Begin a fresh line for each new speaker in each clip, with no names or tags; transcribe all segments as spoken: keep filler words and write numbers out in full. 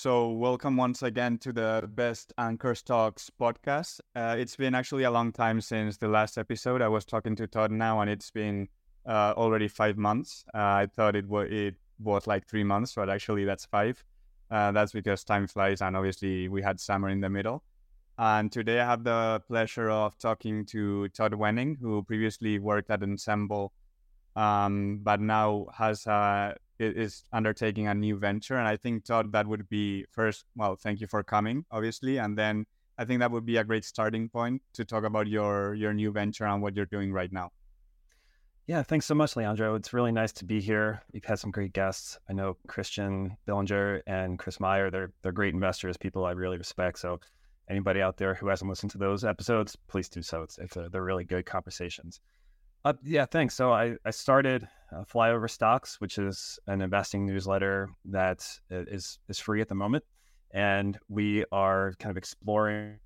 So, welcome once again to the Best Anchors Talks podcast. Uh, it's been actually a long time since the last episode. I was talking to Todd now, and it's been uh, already five months. Uh, I thought it, wa- it was like three months, but actually that's five. Uh, that's because time flies, and obviously we had summer in the middle. And today I have the pleasure of talking to Todd Wenning, who previously worked at Ensemble, um, but now has uh, i- is undertaking a new venture. And I think, Todd, that would be first, well, thank you for coming, obviously. And then I think that would be a great starting point to talk about your your new venture and what you're doing right now.
Yeah, thanks so much, Leandro. It's really nice to be here. You've had some great guests. I know Christian Billinger and Chris Meyer. They're they're great investors, people I really respect. So anybody out there who hasn't listened to those episodes, please do so. It's, it's a, they're really good conversations. Uh, yeah, thanks. So I, I started uh, Flyover Stocks, which is an investing newsletter that is is free at the moment. And we are kind of exploring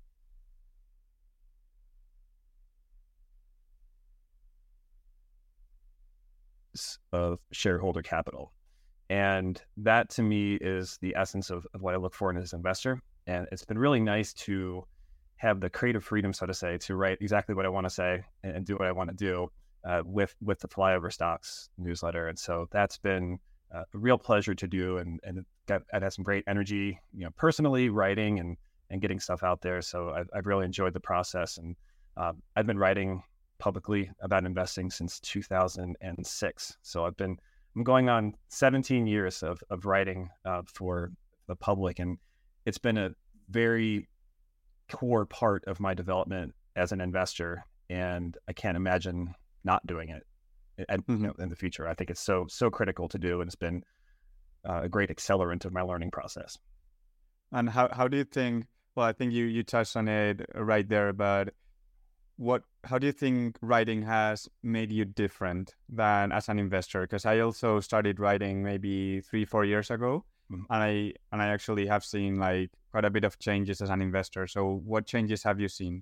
of shareholder capital. And that to me is the essence of, of what I look for in as an investor. And it's been really nice to have the creative freedom, so to say, to write exactly what I want to say and, and do what I want to do uh, with with the Flyover Stocks newsletter. And so that's been uh, a real pleasure to do, and and got, it has some great energy, you know, personally writing and and getting stuff out there. So I've, I've really enjoyed the process, and um, I've been writing publicly about investing since two thousand six. So I've been I'm going on seventeen years of of writing uh, for the public, and it's been a very core part of my development as an investor, and I can't imagine not doing it and,
Mm-hmm.
you know, in the future. I think it's so so critical to do, and it's been uh, a great accelerant of my learning process.
And how, how do you think, well, I think you, you touched on it right there, but what, how do you think writing has made you different than as an investor? Because I also started writing maybe three, four years ago,
Mhm.
and I, and I actually have seen like quite a bit of changes as an investor. So what changes have you seen?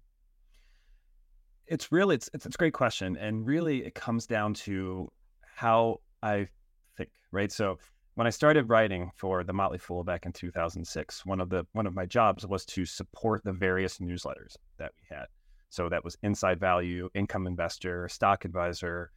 It's really it's, it's it's a great question, and really it comes down to how I think, right? So when I started writing for the Motley Fool back in two thousand six, one of the one of my jobs was to support the various newsletters that we had. So that was Inside Value, Income Investor, Stock Advisor,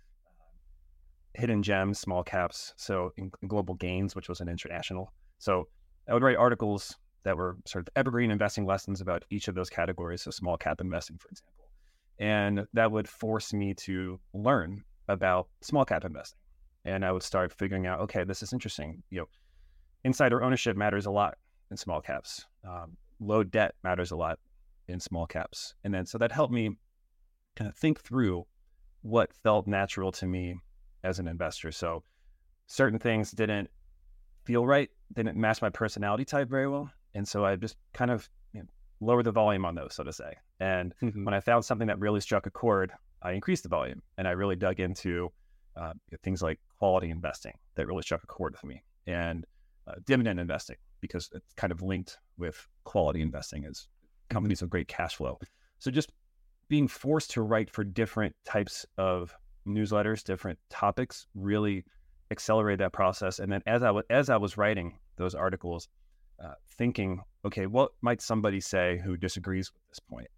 Hidden Gems, Small Caps, so in Global Gains, which was an international. So I would write articles that were sort of evergreen investing lessons about each of those categories, so small cap investing, for example. And that would force me to learn about small cap investing. And I would start figuring out, okay, this is interesting. You know, insider ownership matters a lot in small caps. Um, low debt matters a lot in small caps. And then so that helped me kind of think through what felt natural to me as an investor. So certain things didn't feel right, didn't match my personality type very well. And so I just kind of you know, lowered the volume on those, so to say. And
Mm-hmm.
when I found something that really struck a chord, I increased the volume, and I really dug into uh, things like quality investing that really struck a chord with me, and uh, dividend investing, because it's kind of linked with quality investing as companies with great cash flow. So just being forced to write for different types of newsletters, different topics, really accelerated that process. And then as I w- as I was writing those articles, uh, thinking, okay, what might somebody say who disagrees with this point?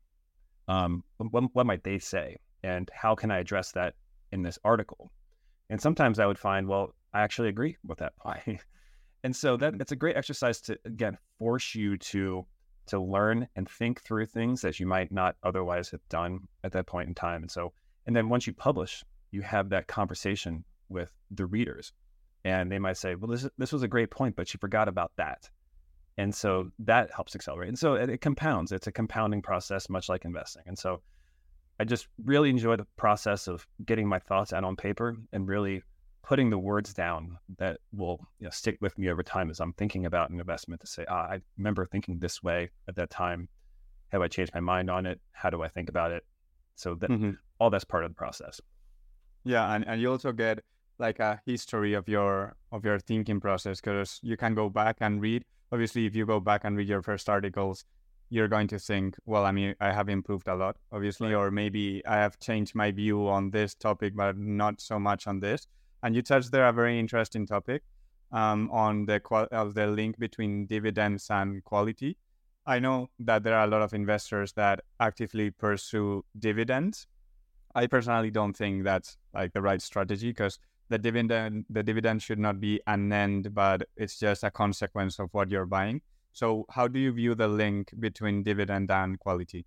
Um, what, what might they say? And how can I address that in this article? And sometimes I would find, well, I actually agree with that point. And so that it's a great exercise to, again, force you to to learn and think through things that you might not otherwise have done at that point in time. And so, and then once you publish, you have that conversation with the readers, and they might say, well, this, this was a great point, but you forgot about that. And so that helps accelerate. And so it, it compounds. It's a compounding process, much like investing. And so I just really enjoy the process of getting my thoughts out on paper and really putting the words down that will you know, stick with me over time as I'm thinking about an investment, to say, ah, I remember thinking this way at that time. Have I changed my mind on it? How do I think about it? So that
Mm-hmm.
all that's part of the process.
Yeah, and, and you also get like a history of your of your thinking process, because you can go back and read. Obviously, if you go back and read your first articles, you're going to think, well, I mean, I have improved a lot, obviously,
Right.
or maybe I have changed my view on this topic, but not so much on this. And you touched there a very interesting topic. um, on the qual- of the link between dividends and quality. I know that there are a lot of investors that actively pursue dividends. I personally don't think that's like the right strategy because the dividend the dividend should not be an end, but it's just a consequence of what you're buying. So how do you view the link between dividend and quality?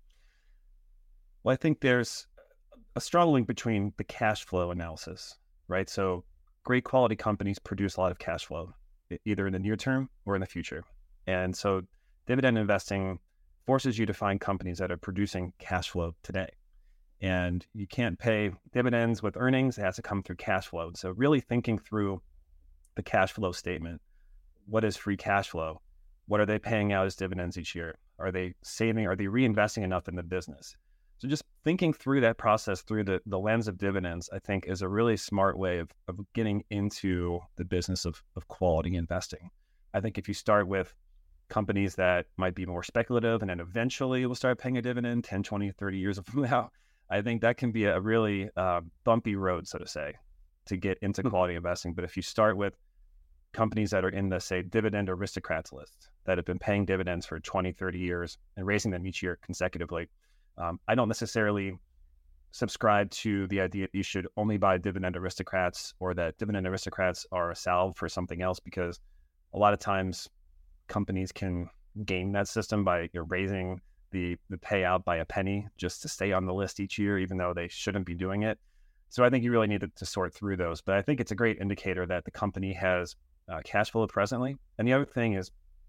Well, I think there's a strong link between the cash flow analysis, right? So great quality companies produce a lot of cash flow, e- either in the near term or in the future. And so dividend investing forces you to find companies that are producing cash flow today. And you can't pay dividends with earnings. It has to come through cash flow. So really thinking through the cash flow statement. What is free cash flow? What are they paying out as dividends each year? Are they saving? Are they reinvesting enough in the business? So just thinking through that process through the, the lens of dividends, I think is a really smart way of, of getting into the business of, of quality investing. I think if you start with companies that might be more speculative and then eventually will start paying a dividend ten, twenty, thirty years from now, I think that can be a really uh, bumpy road, so to say, to get into quality investing. But if you start with companies that are in the, say, dividend aristocrats list that have been paying dividends for twenty, thirty years and raising them each year consecutively, um, I don't necessarily subscribe to the idea that you should only buy dividend aristocrats or that dividend aristocrats are a salve for something else, because a lot of times companies can game that system by you know, raising the, the payout by a penny just to stay on the list each year, even though they shouldn't be doing it. So I think you really need to, to sort through those. But I think it's a great indicator that the company has uh, cash flow presently. And the other thing is,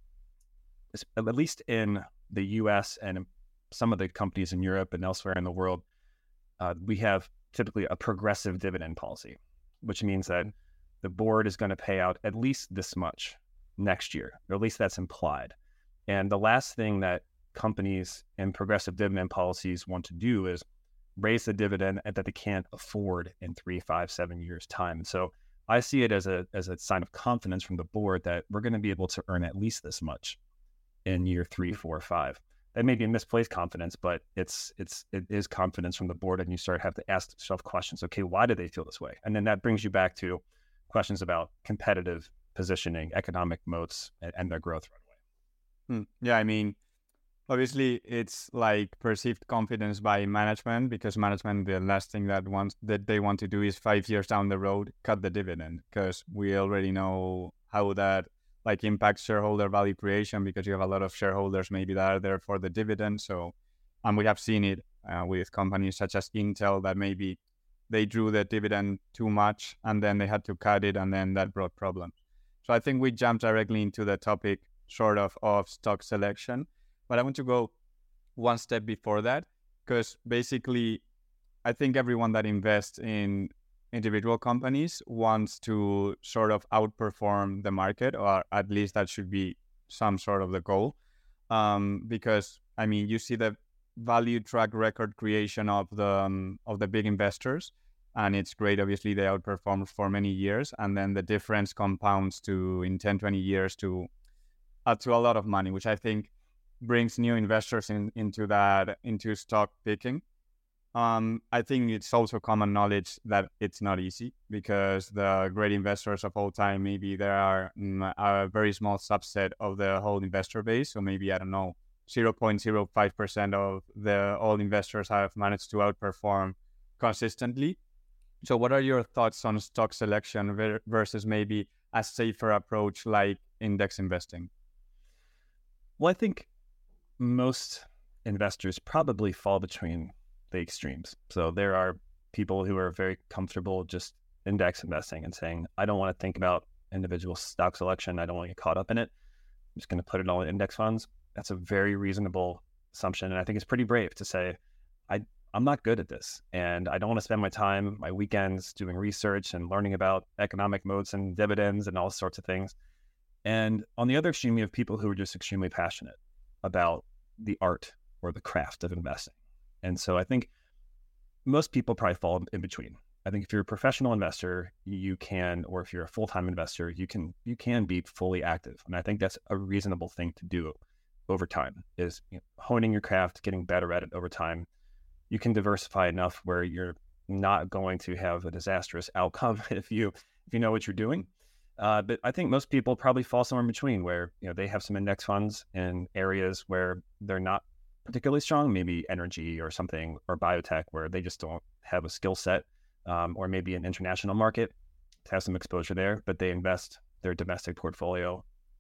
is, at least in the U S and some of the companies in Europe and elsewhere in the world, uh, we have typically a progressive dividend policy, which means that the board is going to pay out at least this much next year, or at least that's implied. And the last thing that companies and progressive dividend policies want to do is raise the dividend that they can't afford in three, five, seven years' time. So I see it as a as a sign of confidence from the board that we're going to be able to earn at least this much in year three, four, five. That may be misplaced confidence, but it's it's it is confidence from the board, and you start have to ask yourself questions. Okay, why do they feel this way? And then that brings you back to questions about competitive positioning, economic moats, and, and their growth runway.
Hmm. Yeah, I mean, obviously it's like perceived confidence by management, because management, the last thing that wants that they want to do is five years down the road cut the dividend, because we already know how that like impacts shareholder value creation, because you have a lot of shareholders maybe that are there for the dividend. So, and we have seen it uh, with companies such as Intel that maybe they drew the dividend too much and then they had to cut it, and then that brought problems. So I think we jumped directly into the topic sort of of stock selection, but I want to go one step before that, because basically I think everyone that invests in individual companies wants to sort of outperform the market, or at least that should be some sort of the goal. Um, because I mean, you see the value track record creation of the um, of the big investors, and it's great. Obviously, they outperform for many years, and then the difference compounds to in ten, twenty years to uh, to a lot of money, which I think brings new investors in, into that into stock picking. Um, I think it's also common knowledge that it's not easy, because the great investors of all time, maybe there are mm, a very small subset of the whole investor base. So maybe, I don't know, zero point zero five percent of the all investors have managed to outperform consistently. So what are your thoughts on stock selection ver- versus maybe a safer approach like index investing?
Well, I think most investors probably fall between the extremes. So there are people who are very comfortable just index investing and saying, I don't want to think about individual stock selection. I don't want to get caught up in it. I'm just going to put it all in index funds. That's a very reasonable assumption. And I think it's pretty brave to say, I, I'm not good at this. And I don't want to spend my time, my weekends doing research and learning about economic moats and dividends and all sorts of things. And on the other extreme, you have people who are just extremely passionate about the art or the craft of investing. And so I think most people probably fall in between. I think if you're a professional investor, you can, or if you're a full-time investor, you can you can be fully active. And I think that's a reasonable thing to do over time, is you know, honing your craft, getting better at it over time. You can diversify enough where you're not going to have a disastrous outcome if you if you know what you're doing. Uh, but I think most people probably fall somewhere in between where, you know, they have some index funds in areas where they're not particularly strong, maybe energy or something, or biotech, where they just don't have a skill set, um, or maybe an international market to have some exposure there, but they invest their domestic portfolio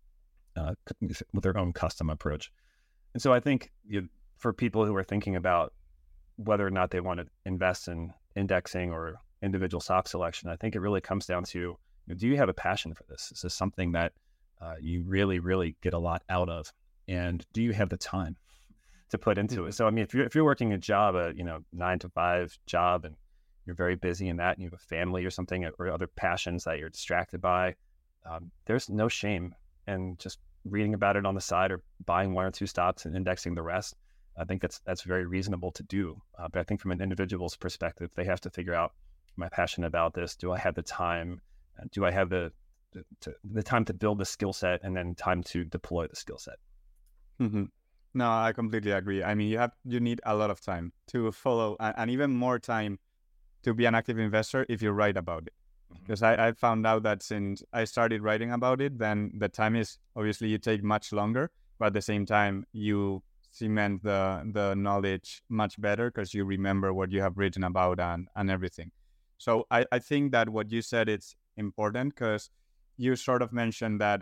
uh, with their own custom approach. And so I think, you know, for people who are thinking about whether or not they want to invest in indexing or individual stock selection, I think it really comes down to, you know, do you have a passion for this? Is this something that uh, you really, really get a lot out of? And do you have the time to put into mm-hmm. it? So, I mean, if you're, if you're working a job, a, you know, nine to five job, and you're very busy in that, and you have a family or something, or other passions that you're distracted by, um, there's no shame in just reading about it on the side or buying one or two stocks and indexing the rest. I think that's that's very reasonable to do. Uh, but I think from an individual's perspective, they have to figure out, am I passionate about this? Do I have the time? Uh, do I have the the, to, the time to build the skill set, and then time to deploy the skill set?
Mm-hmm. No, I completely agree. I mean, you have you need a lot of time to follow, and, and even more time to be an active investor if you write about it. Because mm-hmm. I, I found out that since I started writing about it, then the time is, obviously you take much longer, but at the same time you cement the the knowledge much better because you remember what you have written about and, and everything. So I, I think that what you said is important, because you sort of mentioned that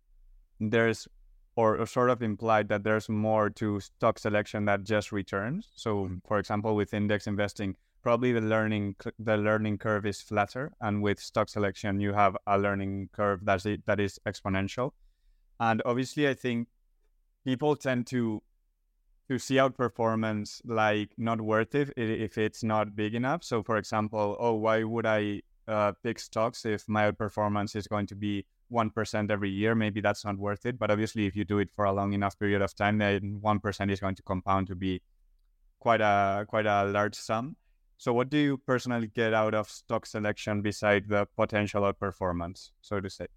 there's, or, or sort of implied that there's more to stock selection than just returns. So for example, with index investing, probably the learning the learning curve is flatter, and with stock selection you have a learning curve that's it, that is exponential. And obviously I think people tend to to see outperformance like not worth it if it's not big enough. So for example, oh, why would I uh, pick stocks if my outperformance is going to be one percent every year? Maybe that's not worth it. But obviously if you do it for a long enough period of time, then one percent is going to compound to be quite a quite a large sum. So what do you personally get out of stock selection beside the potential outperformance, so to say?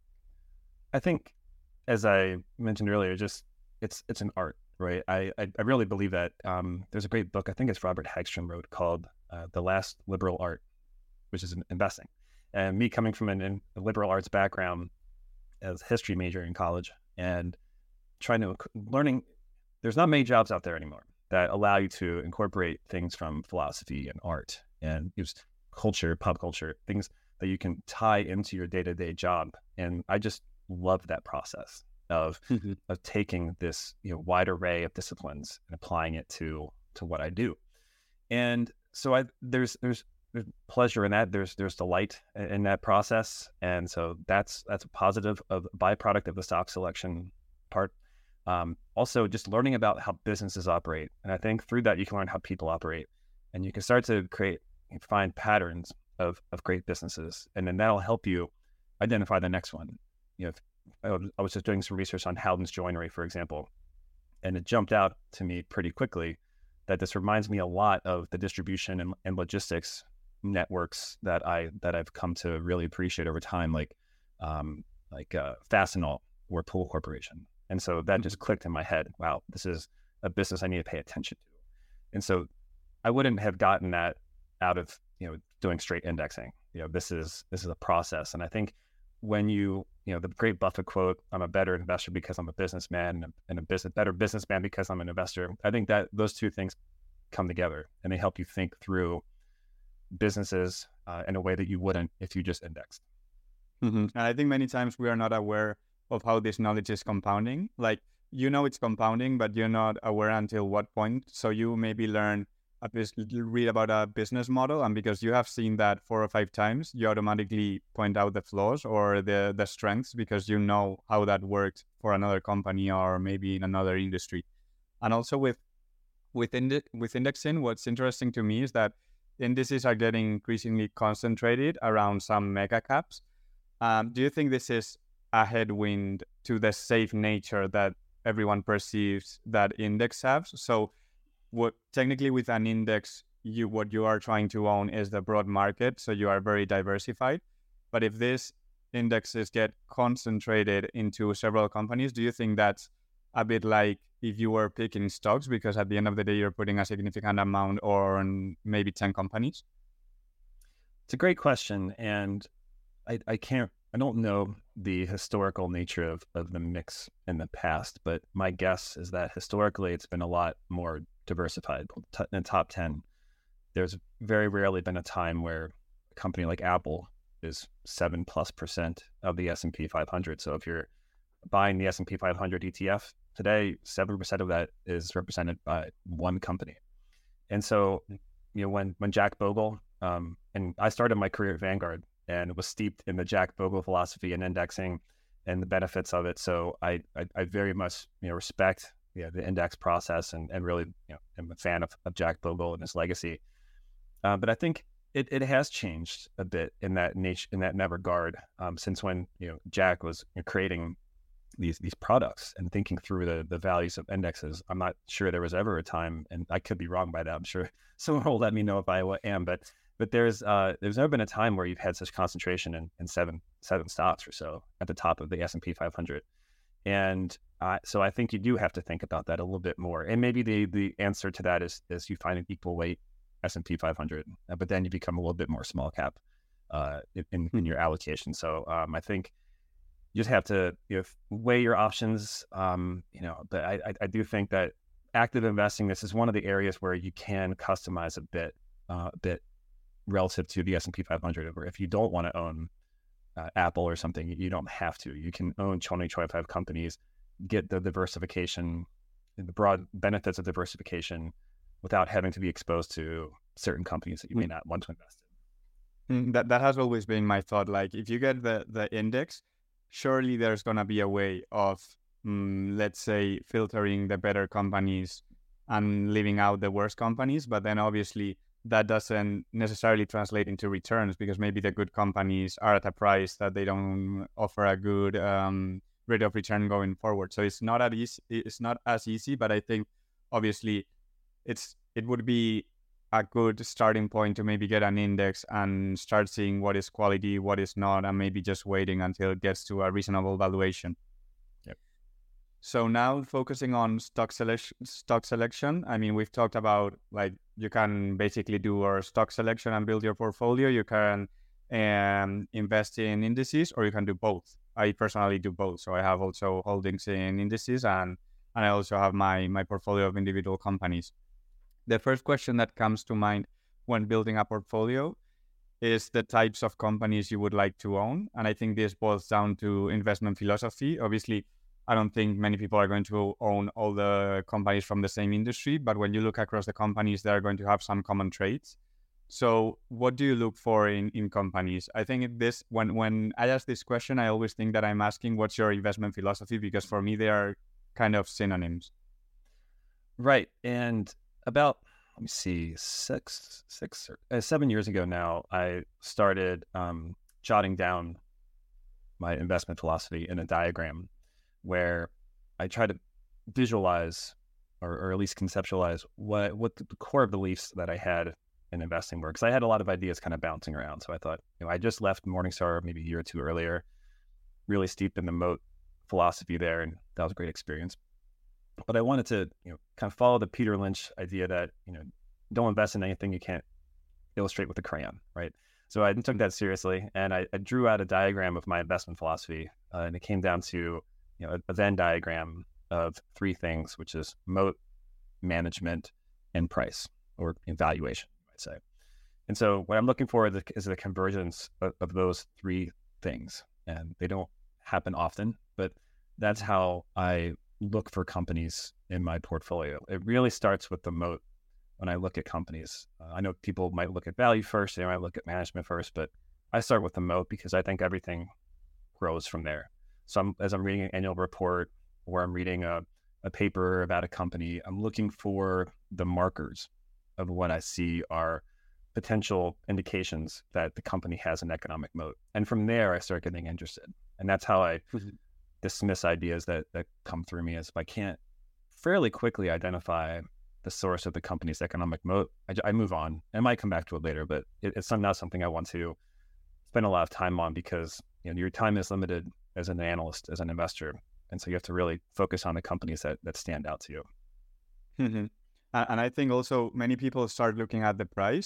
I think, as I mentioned earlier, just it's it's an art, right? I I, I really believe that. Um, there's a great book, I think it's Robert Hagstrom wrote, called uh, The Last Liberal Art, which is investing. And me coming from an, an, a liberal arts background as a history major in college, and trying to learning, there's not many jobs out there anymore that allow you to incorporate things from philosophy and art and use culture, pop culture, things that you can tie into your day-to-day job. And I just love that process of mm-hmm. of taking this, you know, wide array of disciplines and applying it to to what I do. And so I there's there's there's pleasure in that. There's there's delight in that process. And so that's that's a positive of byproduct of the stock selection part. Um, also, just learning about how businesses operate. And I think through that, you can learn how people operate. And you can start to create, find patterns of, of great businesses. And then that'll help you identify the next one. You know, if, I was just doing some research on Howden's Joinery, for example, and it jumped out to me pretty quickly that this reminds me a lot of the distribution and, and logistics networks that I that I've come to really appreciate over time, like um, like uh, Fastenal or Pool Corporation. And so that just clicked in my head. Wow, this is a business I need to pay attention to. And so I wouldn't have gotten that out of, you know, doing straight indexing. You know, this is this is a process. And I think when you, you know, the great Buffett quote, I'm a better investor because I'm a businessman, and a business better businessman because I'm an investor. I think that those two things come together, and they help you think through businesses uh, in a way that you wouldn't if you just indexed.
Mm-hmm. And I think many times we are not aware of how this knowledge is compounding. Like, you know it's compounding, but you're not aware until what point. So you maybe learn, a bus- read about a business model, and because you have seen that four or five times, you automatically point out the flaws or the, the strengths, because you know how that worked for another company or maybe in another industry. And also with with, indi- with indexing, what's interesting to me is that indices are getting increasingly concentrated around some mega caps. Um, do you think this is a headwind to the safe nature that everyone perceives that index has? So what technically with an index, you what you are trying to own is the broad market, so you are very diversified. But if these indexes get concentrated into several companies, do you think that's a bit like if you were picking stocks, because at the end of the day you're putting a significant amount on maybe ten companies?
It's a great question, and I, I can't I don't know the historical nature of, of the mix in the past, but my guess is that historically it's been a lot more diversified. In the top ten, there's very rarely been a time where a company like Apple is seven plus percent of the S and P five hundred. So if you're buying the S and P five hundred E T F today, seven percent of that is represented by one company. And so, you know, when, when Jack Bogle, um, and I started my career at Vanguard and was steeped in the Jack Bogle philosophy and indexing and the benefits of it. So I, I, I very much, you know, respect yeah, the index process and, and really, you know, am a fan of, of Jack Bogle and his legacy. Uh, but I think it, it has changed a bit in that nature, in that regard, um, since when, you know, Jack was you know, creating these these products and thinking through the the values of indexes. I'm not sure there was ever a time, and I could be wrong by that. I'm sure someone will let me know if I am, but but there's uh, there's never been a time where you've had such concentration in, in seven seven stocks or so at the top of the S and P five hundred. And uh, so I think you do have to think about that a little bit more. And maybe the the answer to that is is you find an equal weight S and P five hundred, uh, but then you become a little bit more small cap uh, in in your allocation. So um, I think you just have to you know, weigh your options, um, you know, but I, I, I do think that active investing, this is one of the areas where you can customize a bit, uh, a bit relative to the S and P five hundred, where if you don't want to own uh, Apple or something, you don't have to. You can own twenty, twenty-five companies, get the diversification, the broad benefits of diversification without having to be exposed to certain companies that you may not want to invest
in. That, that has always been my thought. Like if you get the, the index, surely there's going to be a way of, um, let's say, filtering the better companies and leaving out the worst companies. But then obviously that doesn't necessarily translate into returns because maybe the good companies are at a price that they don't offer a good um, rate of return going forward. So it's not as easy, it's not as easy, but I think obviously it's it would be a good starting point to maybe get an index and start seeing what is quality, what is not, and maybe just waiting until it gets to a reasonable valuation.
Yep.
So now focusing on stock selection, stock selection. I mean, we've talked about like you can basically do our stock selection and build your portfolio. You can um, invest in indices, or you can do both. I personally do both. So I have also holdings in indices, and and I also have my my portfolio of individual companies. The first question that comes to mind when building a portfolio is the types of companies you would like to own. And I think this boils down to investment philosophy. Obviously, I don't think many people are going to own all the companies from the same industry, but when you look across the companies, they're going to have some common traits. So what do you look for in, in companies? I think this when, when I ask this question, I always think that I'm asking what's your investment philosophy, because for me, they are kind of synonyms.
Right. And about, let me see, six, six, or, uh, seven years ago now, I started um, jotting down my investment philosophy in a diagram where I try to visualize or, or at least conceptualize what, what the core beliefs that I had in investing were. Because I had a lot of ideas kind of bouncing around. So I thought, you know, I just left Morningstar maybe a year or two earlier, really steeped in the moat philosophy there, and that was a great experience. But I wanted to, you know, kind of follow the Peter Lynch idea that, you know, don't invest in anything you can't illustrate with a crayon, right? So I took that seriously, and I, I drew out a diagram of my investment philosophy, uh, and it came down to, you know, a, a Venn diagram of three things, which is moat, management, and price, or valuation, you might say. And so what I'm looking for is the, is the convergence of, of those three things, and they don't happen often, but that's how I look for companies in my portfolio. It really starts with the moat when I look at companies. Uh, I know people might look at value first, they might look at management first, but I start with the moat because I think everything grows from there. So I'm, as I'm reading an annual report or I'm reading a, a paper about a company, I'm looking for the markers of what I see are potential indications that the company has an economic moat. And from there, I start getting interested. And that's how I dismiss ideas that, that come through me, as if I can't fairly quickly identify the source of the company's economic moat, I, I move on. I might come back to it later, but it, it's not something I want to spend a lot of time on, because you know your time is limited as an analyst, as an investor, and so you have to really focus on the companies that, that stand out to you.
Mm-hmm. And I think also many people start looking at the price,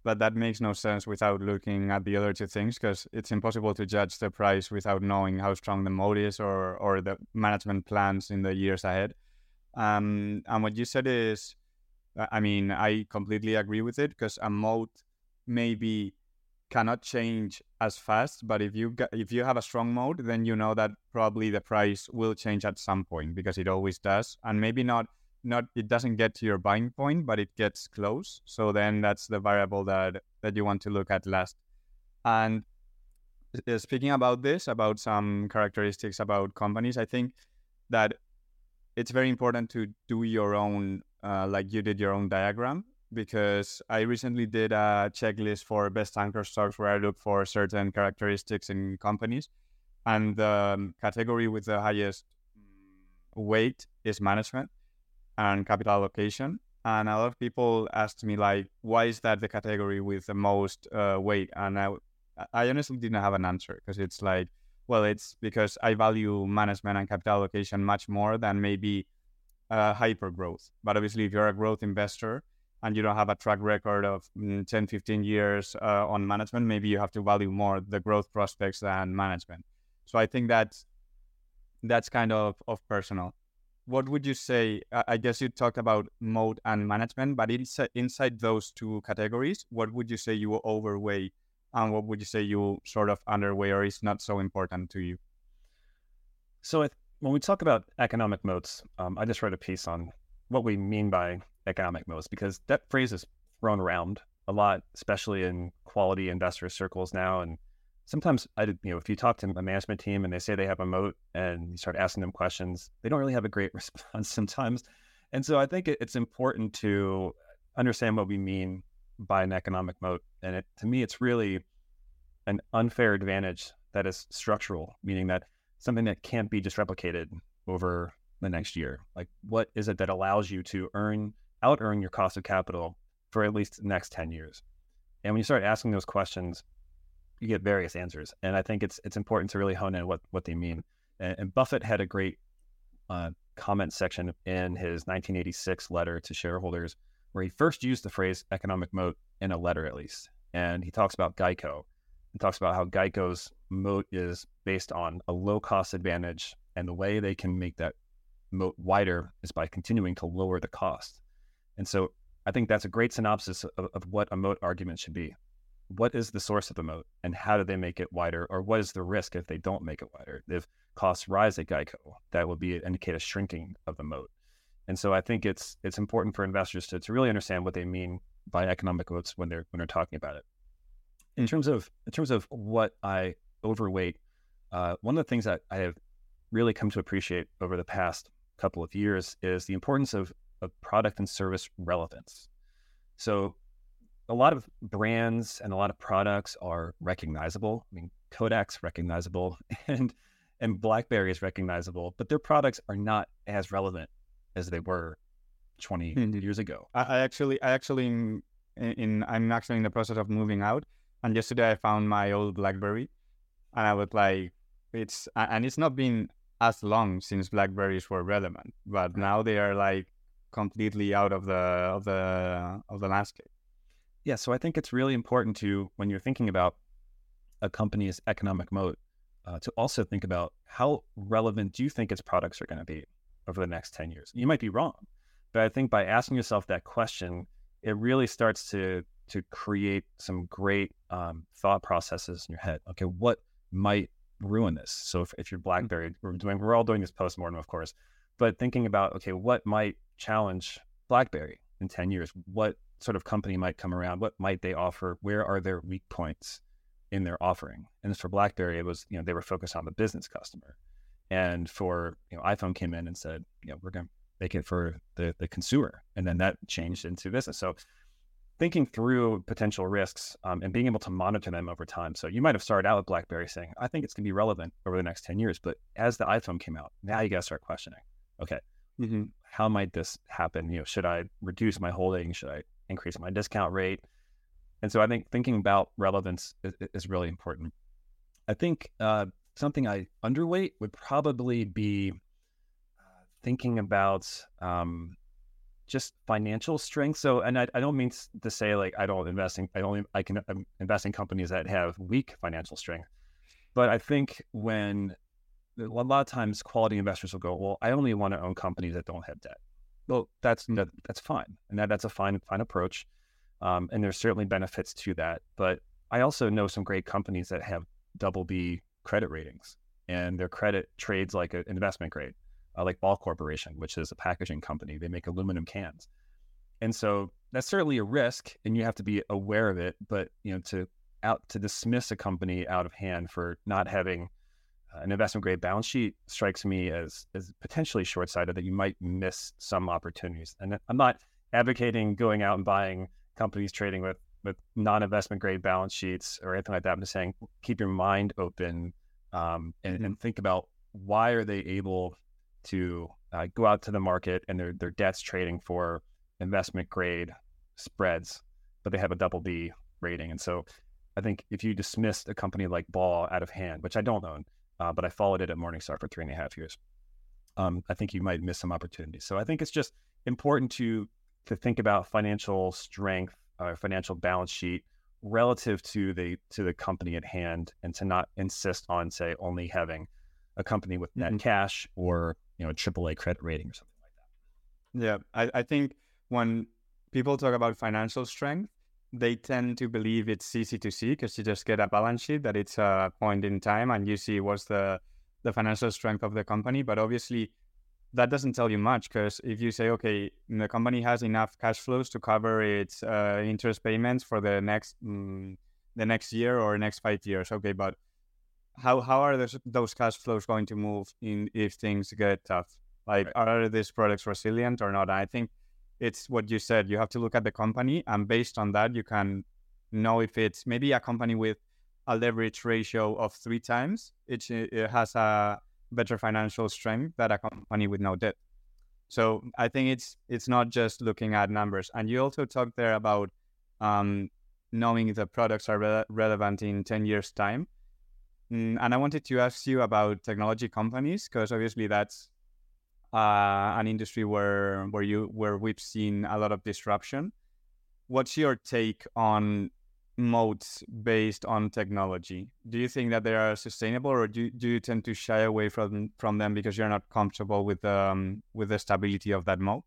but that makes no sense without looking at the other two things, because it's impossible to judge the price without knowing how strong the moat is or or the management plans in the years ahead. Um, and what you said is, I mean, I completely agree with it, because a moat maybe cannot change as fast, but if you got, if you have a strong moat, then you know that probably the price will change at some point, because it always does, and maybe not not it doesn't get to your buying point, but it gets close. So then that's the variable that that you want to look at last. And uh, speaking about this, about some characteristics about companies, I think that it's very important to do your own, uh, like you did your own diagram, because I recently did a checklist for best anchor stocks where I look for certain characteristics in companies, and the um, category with the highest weight is management and capital allocation. And a lot of people asked me, like, why is that the category with the most uh, weight? And I, I honestly didn't have an answer, because it's like, well, it's because I value management and capital allocation much more than maybe uh, hyper growth. But obviously, if you're a growth investor and you don't have a track record of mm, ten, fifteen years uh, on management, maybe you have to value more the growth prospects than management. So I think that's, that's kind of, of personal. What would you say? I guess you talked about moat and management, but inside, inside those two categories, what would you say you overweight, and what would you say you sort of underweight, or is not so important to you?
So it, when we talk about economic moats, um, I just wrote a piece on what we mean by economic moats, because that phrase is thrown around a lot, especially in quality investor circles now. And sometimes, I did, you know, if you talk to a management team and they say they have a moat and you start asking them questions, they don't really have a great response sometimes. And so I think it, it's important to understand what we mean by an economic moat. And it, to me, it's really an unfair advantage that is structural, meaning that something that can't be just replicated over the next year. Like, what is it that allows you to earn, out earn your cost of capital for at least the next ten years? And when you start asking those questions, you get various answers. And I think it's it's important to really hone in what, what they mean. And, and Buffett had a great uh, comment section in his nineteen eighty-six letter to shareholders, where he first used the phrase economic moat in a letter, at least. And he talks about Geico. He talks about how Geico's moat is based on a low cost advantage, and the way they can make that moat wider is by continuing to lower the cost. And so I think that's a great synopsis of, of what a moat argument should be. What is the source of the moat, and how do they make it wider? Or what is the risk if they don't make it wider? If costs rise at Geico, that will be indicate a shrinking of the moat. And so I think it's it's important for investors to, to really understand what they mean by economic moats when they're when they're talking about it. In terms of in terms of what I overweight, uh, one of the things that I have really come to appreciate over the past couple of years is the importance of, of product and service relevance. So a lot of brands and a lot of products are recognizable. I mean, Kodak's recognizable and and BlackBerry is recognizable, but their products are not as relevant as they were twenty mm-hmm. years ago.
I, I actually, I actually, in, in, I'm actually in the process of moving out, and yesterday I found my old BlackBerry, and I was like, it's, and it's not been as long since BlackBerries were relevant, but now they are like completely out of the of the of the landscape.
Yeah, so I think it's really important to, when you're thinking about a company's economic moat, uh, to also think about how relevant do you think its products are going to be over the next ten years. You might be wrong, but I think by asking yourself that question, it really starts to to create some great um, thought processes in your head. Okay, what might ruin this? So if, if you're BlackBerry, we're doing, we're all doing this post-mortem, of course, but thinking about, okay, what might challenge BlackBerry in ten years? What sort of company might come around? What might they offer? Where are their weak points in their offering? And as for BlackBerry, it was, you know, they were focused on the business customer. And for, you know, iPhone came in and said, you know, we're going to make it for the, the consumer. And then that changed into business. So thinking through potential risks um, and being able to monitor them over time. So you might have started out with BlackBerry saying, I think it's going to be relevant over the next ten years. But as the iPhone came out, now you got to start questioning, okay, mm-hmm. how might this happen? You know, should I reduce my holding? Should I increase my discount rate? And so I think thinking about relevance is, is really important. I think uh, something I underweight would probably be uh, thinking about um, just financial strength. So, and I, I don't mean to say like I don't invest in, I only I can um, invest in companies that have weak financial strength. But I think when a lot of times quality investors will go, well, I only want to own companies that don't have debt. Well, that's that, that's fine, and that that's a fine fine approach. Um, and there's certainly benefits to that. But I also know some great companies that have double B credit ratings, and their credit trades like an investment grade, uh, like Ball Corporation, which is a packaging company. They make aluminum cans. And so that's certainly a risk, and you have to be aware of it. But, you know, to out to dismiss a company out of hand for not having an investment grade balance sheet strikes me as as potentially short-sighted, that you might miss some opportunities. And I'm not advocating going out and buying companies trading with, with non-investment grade balance sheets or anything like that. I'm just saying, keep your mind open um, and, mm-hmm. and think about why are they able to uh, go out to the market and their, their debt's trading for investment grade spreads, but they have a double B rating. And so I think if you dismissed a company like Ball out of hand, which I don't own, Uh, but I followed it at Morningstar for three and a half years. Um, I think you might miss some opportunities. So I think it's just important to to think about financial strength, uh, financial balance sheet relative to the to the company at hand, and to not insist on, say, only having a company with net mm-hmm. cash or, you know, a triple A credit rating or something like that.
Yeah, I, I think when people talk about financial strength, they tend to believe it's easy to see because you just get a balance sheet that it's a point in time and you see what's the, the financial strength of the company. But obviously that doesn't tell you much, because if you say, okay, the company has enough cash flows to cover its uh, interest payments for the next um, the next year or next five years. Okay, but how how are those, those cash flows going to move in if things get tough? Like, right. Are these products resilient or not? I think it's what you said. You have to look at the company, and based on that, you can know if it's maybe a company with a leverage ratio of three times. It, it has a better financial strength than a company with no debt. So I think it's it's not just looking at numbers. And you also talked there about um, knowing if the products are re- relevant in ten years' time. Mm, and I wanted to ask you about technology companies, because obviously that's Uh, an industry where where you where we've seen a lot of disruption. What's your take on moats based on technology? Do you think that they are sustainable, or do, do you tend to shy away from from them because you're not comfortable with um with the stability of that moat?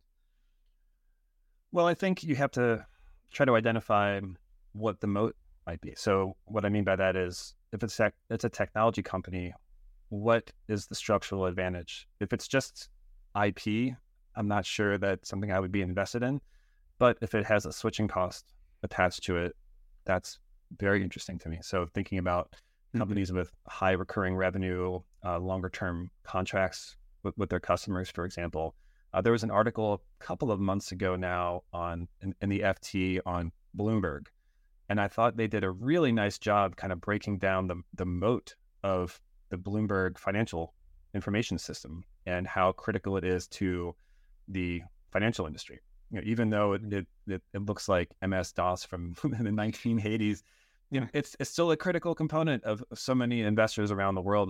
Well, I think you have to try to identify what the moat might be. So what I mean by that is, if it's tech, it's a technology company, what is the structural advantage? If it's just I P, I'm not sure that's something I would be invested in. But if it has a switching cost attached to it, that's very interesting to me. So thinking about mm-hmm. companies with high recurring revenue, uh, longer term contracts with, with their customers, for example. Uh, there was an article a couple of months ago now on in, in the F T on Bloomberg. And I thought they did a really nice job kind of breaking down the, the moat of the Bloomberg financial information system and how critical it is to the financial industry. You know, even though it, it, it, it looks like M S DOS from the nineteen eighties, you know, it's it's still a critical component of so many investors around the world.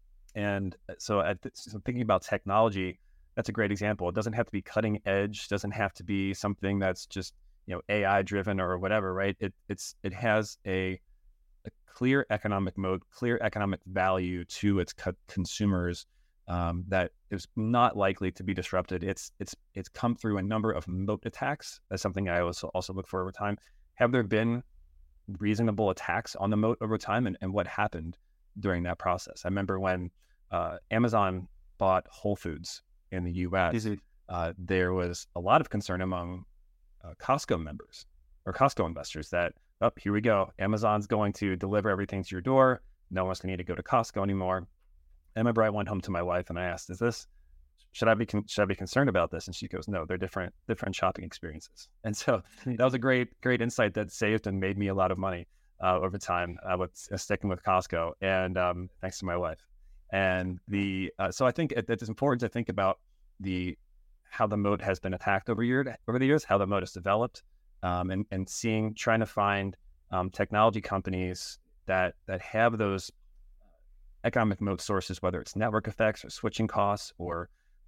And so, at th- so thinking about technology, that's a great example. It doesn't have to be cutting edge, doesn't have to be something that's just, you know, A I driven or whatever, right? It it's it has a a clear economic mode, clear economic value to its co- consumers. Um, that is not likely to be disrupted. It's it's it's come through a number of moat attacks. That's something I also also look for over time. Have there been reasonable attacks on the moat over time, and, and what happened during that process? I remember when uh, Amazon bought Whole Foods in the U S, uh, there was a lot of concern among uh, Costco members or Costco investors that, oh, here we go. Amazon's going to deliver everything to your door. No one's going to need to go to Costco anymore. I remember I went home to my wife and I asked, "Is this should I be con- should I be concerned about this?" And she goes, "No, they're different different shopping experiences." And so that was a great great insight that saved and made me a lot of money uh, over time uh, with uh, sticking with Costco, and um, thanks to my wife. And the uh, so I think it, it's important to think about the how the moat has been attacked over year over the years, how the moat has developed, um, and and seeing trying to find um, technology companies that that have those economic moat sources, whether it's network effects or switching costs or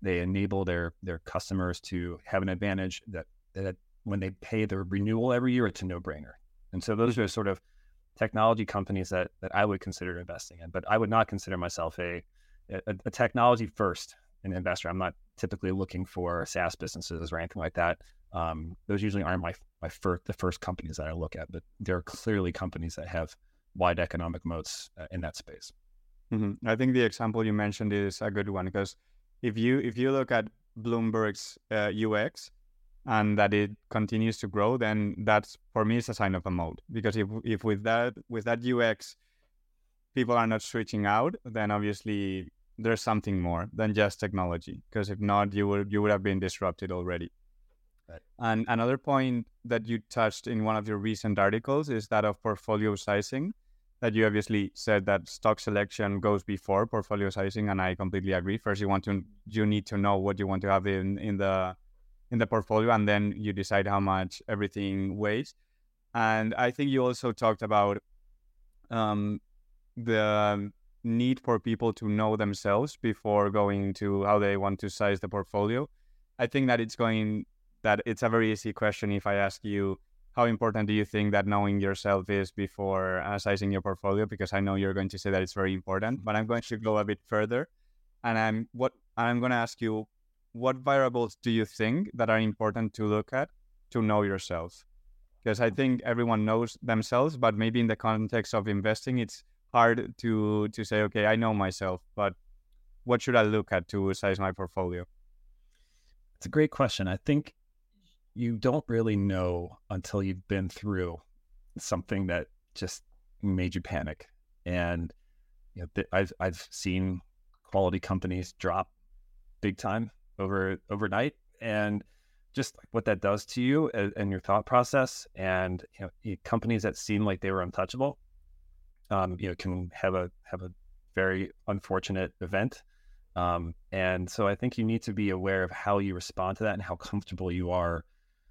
They enable their their customers to have an advantage that, that when they pay their renewal every year, it's a no-brainer. And so those are sort of technology companies that that I would consider investing in. But I would not consider myself a a, a technology first an investor. I'm not typically looking for SaaS businesses or anything like that. Um, those usually aren't my my first the first companies that I look at, but there are clearly companies that have wide economic moats uh, in that space.
Mm-hmm. I think the example you mentioned is a good one, because if you if you look at Bloomberg's uh, U X and that it continues to grow, then that's, for me, it's a sign of a moat. Because if if with that with that U X people are not switching out, then obviously there's something more than just technology. Because if not, you would you would have been disrupted already.
Right.
And another point that you touched in one of your recent articles is that of portfolio sizing, that you obviously said that stock selection goes before portfolio sizing, and I completely agree. First, you want to you need to know what you want to have in, in the in the portfolio, and then you decide how much everything weighs. And I think you also talked about um, the need for people to know themselves before going to how they want to size the portfolio. I think that it's going that it's a very easy question if I ask you, how important do you think that knowing yourself is before uh, sizing your portfolio? Because I know you're going to say that it's very important, but I'm going to go a bit further, and I'm what I'm going to ask you: what variables do you think that are important to look at to know yourself? Because I think everyone knows themselves, but maybe in the context of investing, it's hard to to say, okay, I know myself, but what should I look at to size my portfolio?
It's a great question. I think you don't really know until you've been through something that just made you panic. And you know, th- I've I've seen quality companies drop big time over overnight, and just what that does to you and, and your thought process. And you know, companies that seem like they were untouchable, um, you know, can have a have a very unfortunate event. Um, and so I think you need to be aware of how you respond to that and how comfortable you are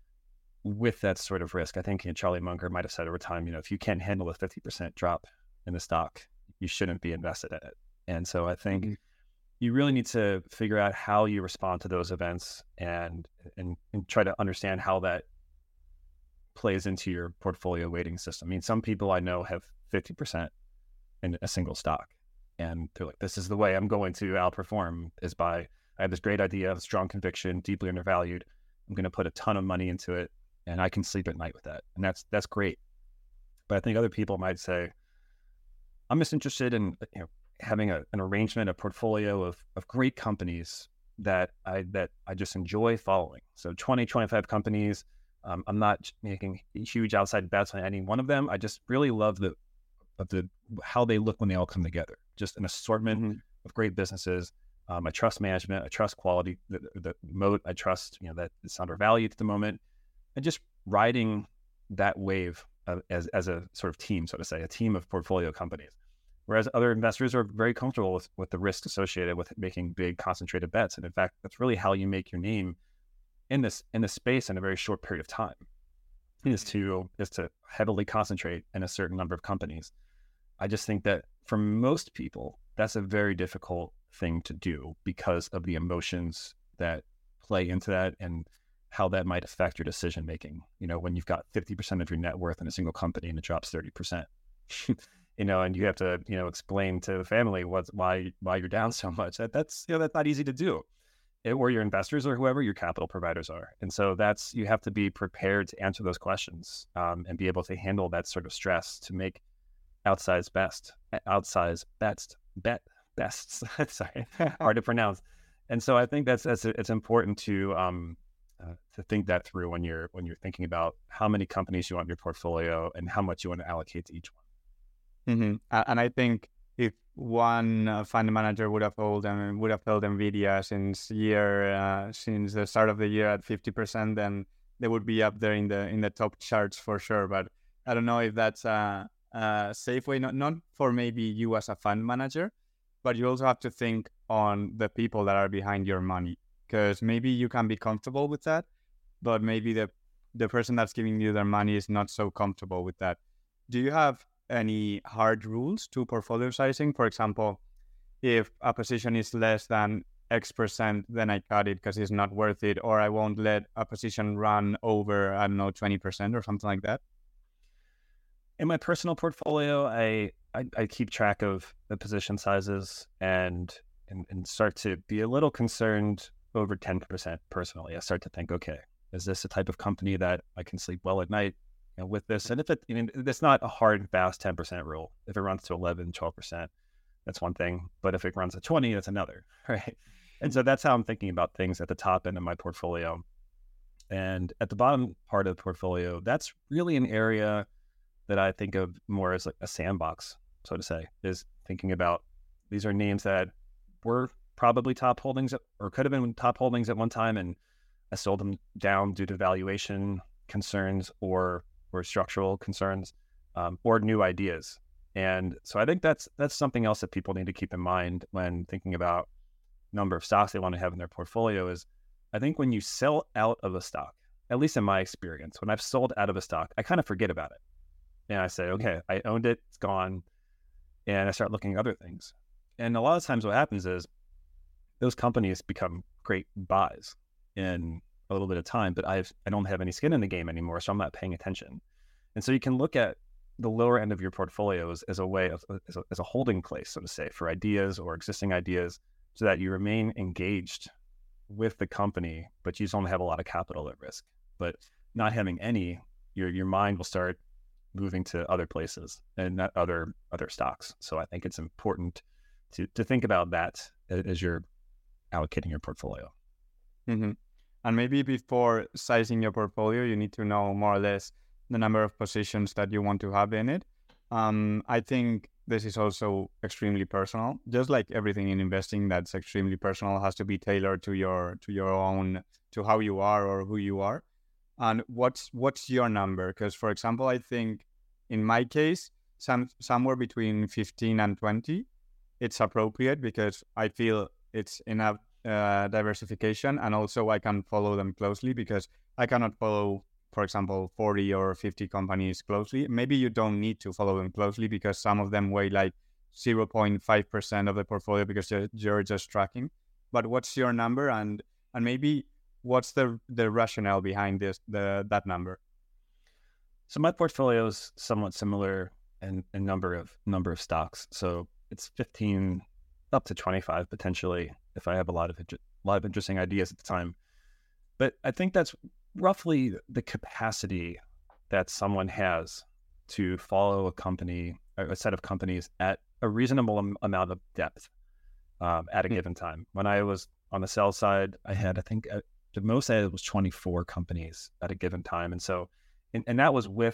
with that sort of risk. I think you know, Charlie Munger might have said over time, you know, if you can't handle a fifty percent drop in the stock, you shouldn't be invested in it. And so I think mm-hmm. you really need to figure out how you respond to those events and, and and try to understand how that plays into your portfolio weighting system. I mean, some people I know have fifty percent in a single stock, and they're like, this is the way I'm going to outperform, is by, I have this great idea, strong conviction, deeply undervalued. I'm going to put a ton of money into it, and I can sleep at night with that. And that's that's great. But I think other people might say, I'm just interested in you know having a, an arrangement, a portfolio of of great companies that I that I just enjoy following. So twenty, twenty-five companies. Um, I'm not making huge outside bets on any one of them. I just really love the of the how they look when they all come together. Just an assortment mm-hmm. of great businesses. Um, I trust management. I trust quality. The, the moat. I trust you know that it's undervalued at the moment. And just riding that wave of, as as a sort of team, so to say, a team of portfolio companies. Whereas other investors are very comfortable with, with the risk associated with making big concentrated bets. And in fact, that's really how you make your name in this in this space in a very short period of time. Is to is to heavily concentrate in a certain number of companies. I just think that for most people, that's a very difficult thing to do because of the emotions that play into that and how that might affect your decision making. You know, when you've got fifty percent of your net worth in a single company and it drops thirty percent, you know, and you have to, you know, explain to the family what's why why you're down so much. That that's you know that's not easy to do. It, or your investors or whoever your capital providers are. And so that's, you have to be prepared to answer those questions um, and be able to handle that sort of stress to make outsized best, outsized best, bet, bests, sorry, hard to pronounce. And so I think that's, that's it's important to um, uh, to think that through when you're, when you're thinking about how many companies you want in your portfolio and how much you want to allocate to each one.
Mm-hmm. And I think if one uh, fund manager would have held them would have held Nvidia since year uh, since the start of the year at fifty percent, then they would be up there in the in the top charts for sure. But I don't know if that's a, a safe way, not not for maybe you as a fund manager, but you also have to think on the people that are behind your money, because maybe you can be comfortable with that, but maybe the the person that's giving you their money is not so comfortable with that. Do you have any hard rules to portfolio sizing? For example, if a position is less than X percent, then I cut it because it's not worth it, or I won't let a position run over, I don't know, twenty percent or something like that?
In my personal portfolio, I, I, I keep track of the position sizes and, and and start to be a little concerned over ten percent personally. I start to think, okay, is this a type of company that I can sleep well at night, you know, with this? And if it, I mean, it's not a hard and fast ten percent rule. If it runs to eleven, twelve percent, that's one thing. But if it runs to twenty, that's another, right? And so that's how I'm thinking about things at the top end of my portfolio. And at the bottom part of the portfolio, that's really an area that I think of more as like a sandbox, so to say, is thinking about these are names that were probably top holdings or could have been top holdings at one time, and I sold them down due to valuation concerns or or structural concerns, um, or new ideas. And so I think that's that's something else that people need to keep in mind when thinking about number of stocks they want to have in their portfolio. Is I think when you sell out of a stock, at least in my experience, when I've sold out of a stock, I kind of forget about it. And I say, okay, I owned it, it's gone. And I start looking at other things. And a lot of times what happens is those companies become great buys in a little bit of time, but I've, I don't have any skin in the game anymore, so I'm not paying attention. And so you can look at the lower end of your portfolio as, as a way of, as a, as a holding place, so to say, for ideas or existing ideas, so that you remain engaged with the company, but you just don't have a lot of capital at risk. But not having any, your your mind will start moving to other places and not other other stocks. So I think it's important to to think about that as you're allocating your portfolio.
Mm-hmm. And maybe before sizing your portfolio, you need to know more or less the number of positions that you want to have in it. Um, I think this is also extremely personal. Just like everything in investing that's extremely personal has to be tailored to your to your own, to how you are or who you are. And what's what's your number? Because, for example, I think in my case, some somewhere between fifteen and twenty, it's appropriate because I feel it's enough uh, diversification, and also I can follow them closely because I cannot follow, for example, forty or fifty companies closely. Maybe you don't need to follow them closely because some of them weigh like zero point five percent of the portfolio because you're, you're just tracking. But what's your number, and and maybe what's the the rationale behind this the that number?
So my portfolio is somewhat similar in, in number of number of stocks. So it's fifteen up to twenty-five potentially if I have a lot of a lot of interesting ideas at the time. But I think that's roughly the capacity that someone has to follow a company, or a set of companies at a reasonable am- amount of depth um, at a mm-hmm. given time. When I was on the sell side, I had, I think, uh, the most I had was twenty-four companies at a given time. And so, and, and that was with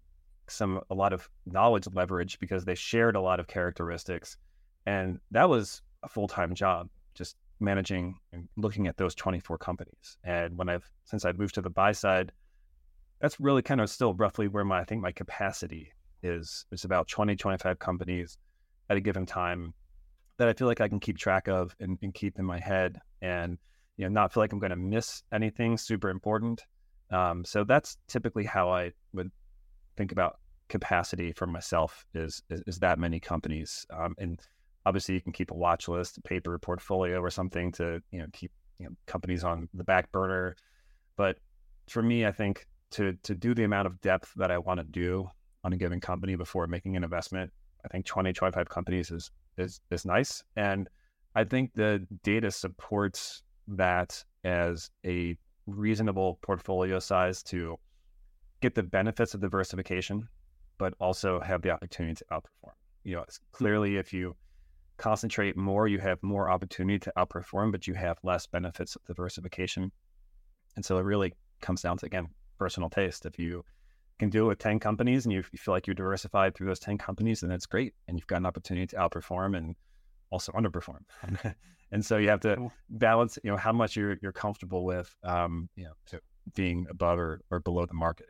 some, a lot of knowledge leverage because they shared a lot of characteristics. And that was a full-time job, just managing and looking at those twenty-four companies. And when I've, since I've moved to the buy side, that's really kind of still roughly where my, I think my capacity is. It's about twenty, twenty-five companies at a given time that I feel like I can keep track of and, and keep in my head and, you know, not feel like I'm going to miss anything super important. Um, so that's typically how I would think about capacity for myself is, is, is that many companies. Um, and obviously you can keep a watch list, a paper portfolio or something to, you know, keep, you know, companies on the back burner. But for me, I think to, to do the amount of depth that I want to do on a given company before making an investment, I think twenty, twenty-five companies is, is, is nice. And I think the data supports that as a reasonable portfolio size to get the benefits of diversification, but also have the opportunity to outperform. You know, clearly if you concentrate more, you have more opportunity to outperform, but you have less benefits of diversification. And so it really comes down to, again, personal taste. If you can do it with ten companies and you, you feel like you're diversified through those ten companies, then that's great. And you've got an opportunity to outperform and also underperform. And so you have to balance, you know, how much you're you're comfortable with, um, you know, to being above or, or below the market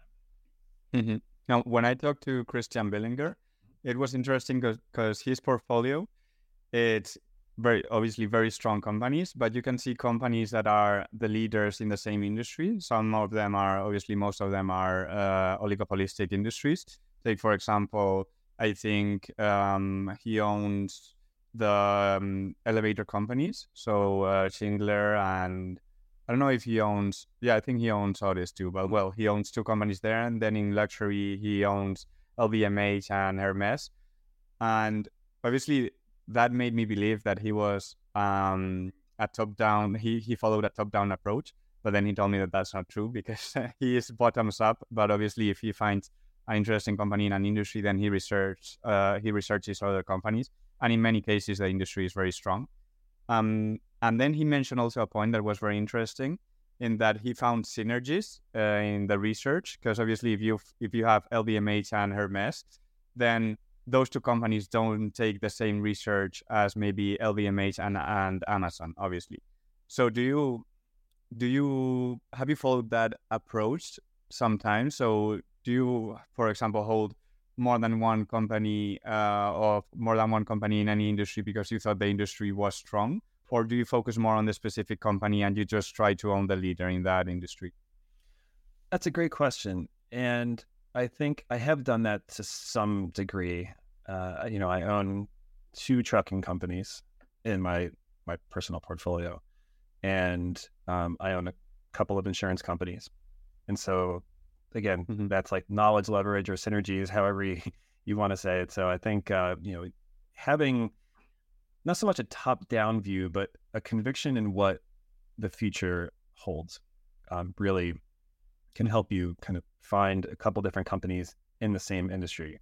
at any time.
Mm-hmm. Now, when I talked to Christian Billinger, it was interesting because his portfolio, it's very obviously very strong companies, but you can see companies that are the leaders in the same industry. Some of them are, obviously, most of them are uh, oligopolistic industries. Take, for example, I think um, he owns the um, elevator companies. So uh, Schindler, and I don't know if he owns, yeah, I think he owns Otis too, but well, he owns two companies there. And then in luxury, he owns L V M H and Hermes. And obviously that made me believe that he was um, a top-down, he, he followed a top-down approach. But then he told me that that's not true because he is bottoms up. But obviously, if he finds an interesting company in an industry, then he research uh, he researches other companies. And in many cases, the industry is very strong. Um, and then he mentioned also a point that was very interesting, in that he found synergies uh, in the research. Because obviously, if you if you have L V M H and Hermes, then those two companies don't take the same research as maybe L V M H and, and Amazon, obviously. So do you do you have you followed that approach sometimes? So do you, for example, hold more than one company uh, or more than one company in any industry because you thought the industry was strong? Or do you focus more on the specific company and you just try to own the leader in that industry?
That's a great question. And I think I have done that to some degree. Uh, you know, I own two trucking companies in my, my personal portfolio, and um, I own a couple of insurance companies. And so, again, mm-hmm. that's like knowledge leverage or synergies, however you, you want to say it. So I think, uh, you know, having not so much a top-down view, but a conviction in what the future holds um, really can help you kind of find a couple different companies in the same industry.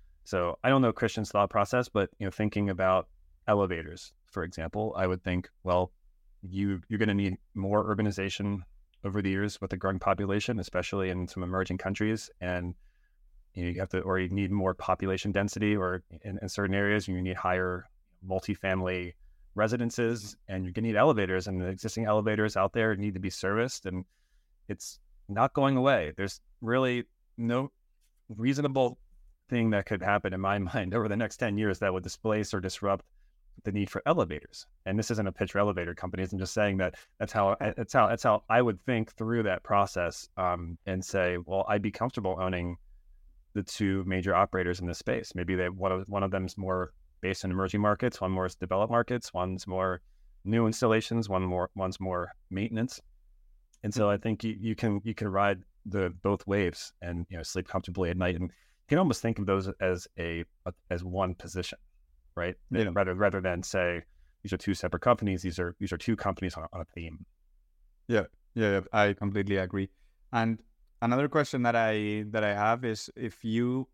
So I don't know Christian's thought process, but, you know, thinking about elevators, for example, I would think, well, you, you're going to need more urbanization over the years with a growing population, especially in some emerging countries. And you know, you have to, or you need more population density, or in, in certain areas, you need higher multifamily residences, and you're going to need elevators, and the existing elevators out there need to be serviced. And it's not going away. There's really no reasonable thing that could happen in my mind over the next ten years that would displace or disrupt the need for elevators. And this isn't a pitch for elevator companies. I'm just saying that that's how that's how that's how I would think through that process, um, and say, well, I'd be comfortable owning the two major operators in this space. Maybe they one of one of them's more based in emerging markets, one more is developed markets, one's more new installations, one more one's more maintenance. And so I think you, you can you can ride the both waves and, you know, sleep comfortably at night. And you can almost think of those as a, a as one position, right? Yeah. Rather rather than say these are two separate companies. These are these are two companies on, on a theme.
Yeah, yeah, I completely agree. And another question that I that I have is, if you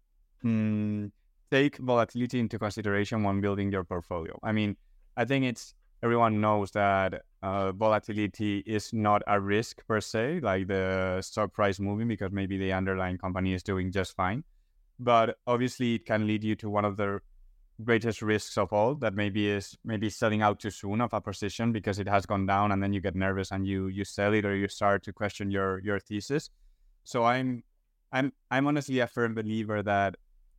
hmm, take volatility into consideration when building your portfolio. I mean, I think it's everyone knows that uh, volatility is not a risk per se, like the stock price moving, because maybe the underlying company is doing just fine. But obviously, it can lead you to one of the greatest risks of all, that maybe is maybe selling out too soon of a position because it has gone down, and then you get nervous and you you sell it, or you start to question your your thesis. So I'm I'm I'm honestly a firm believer that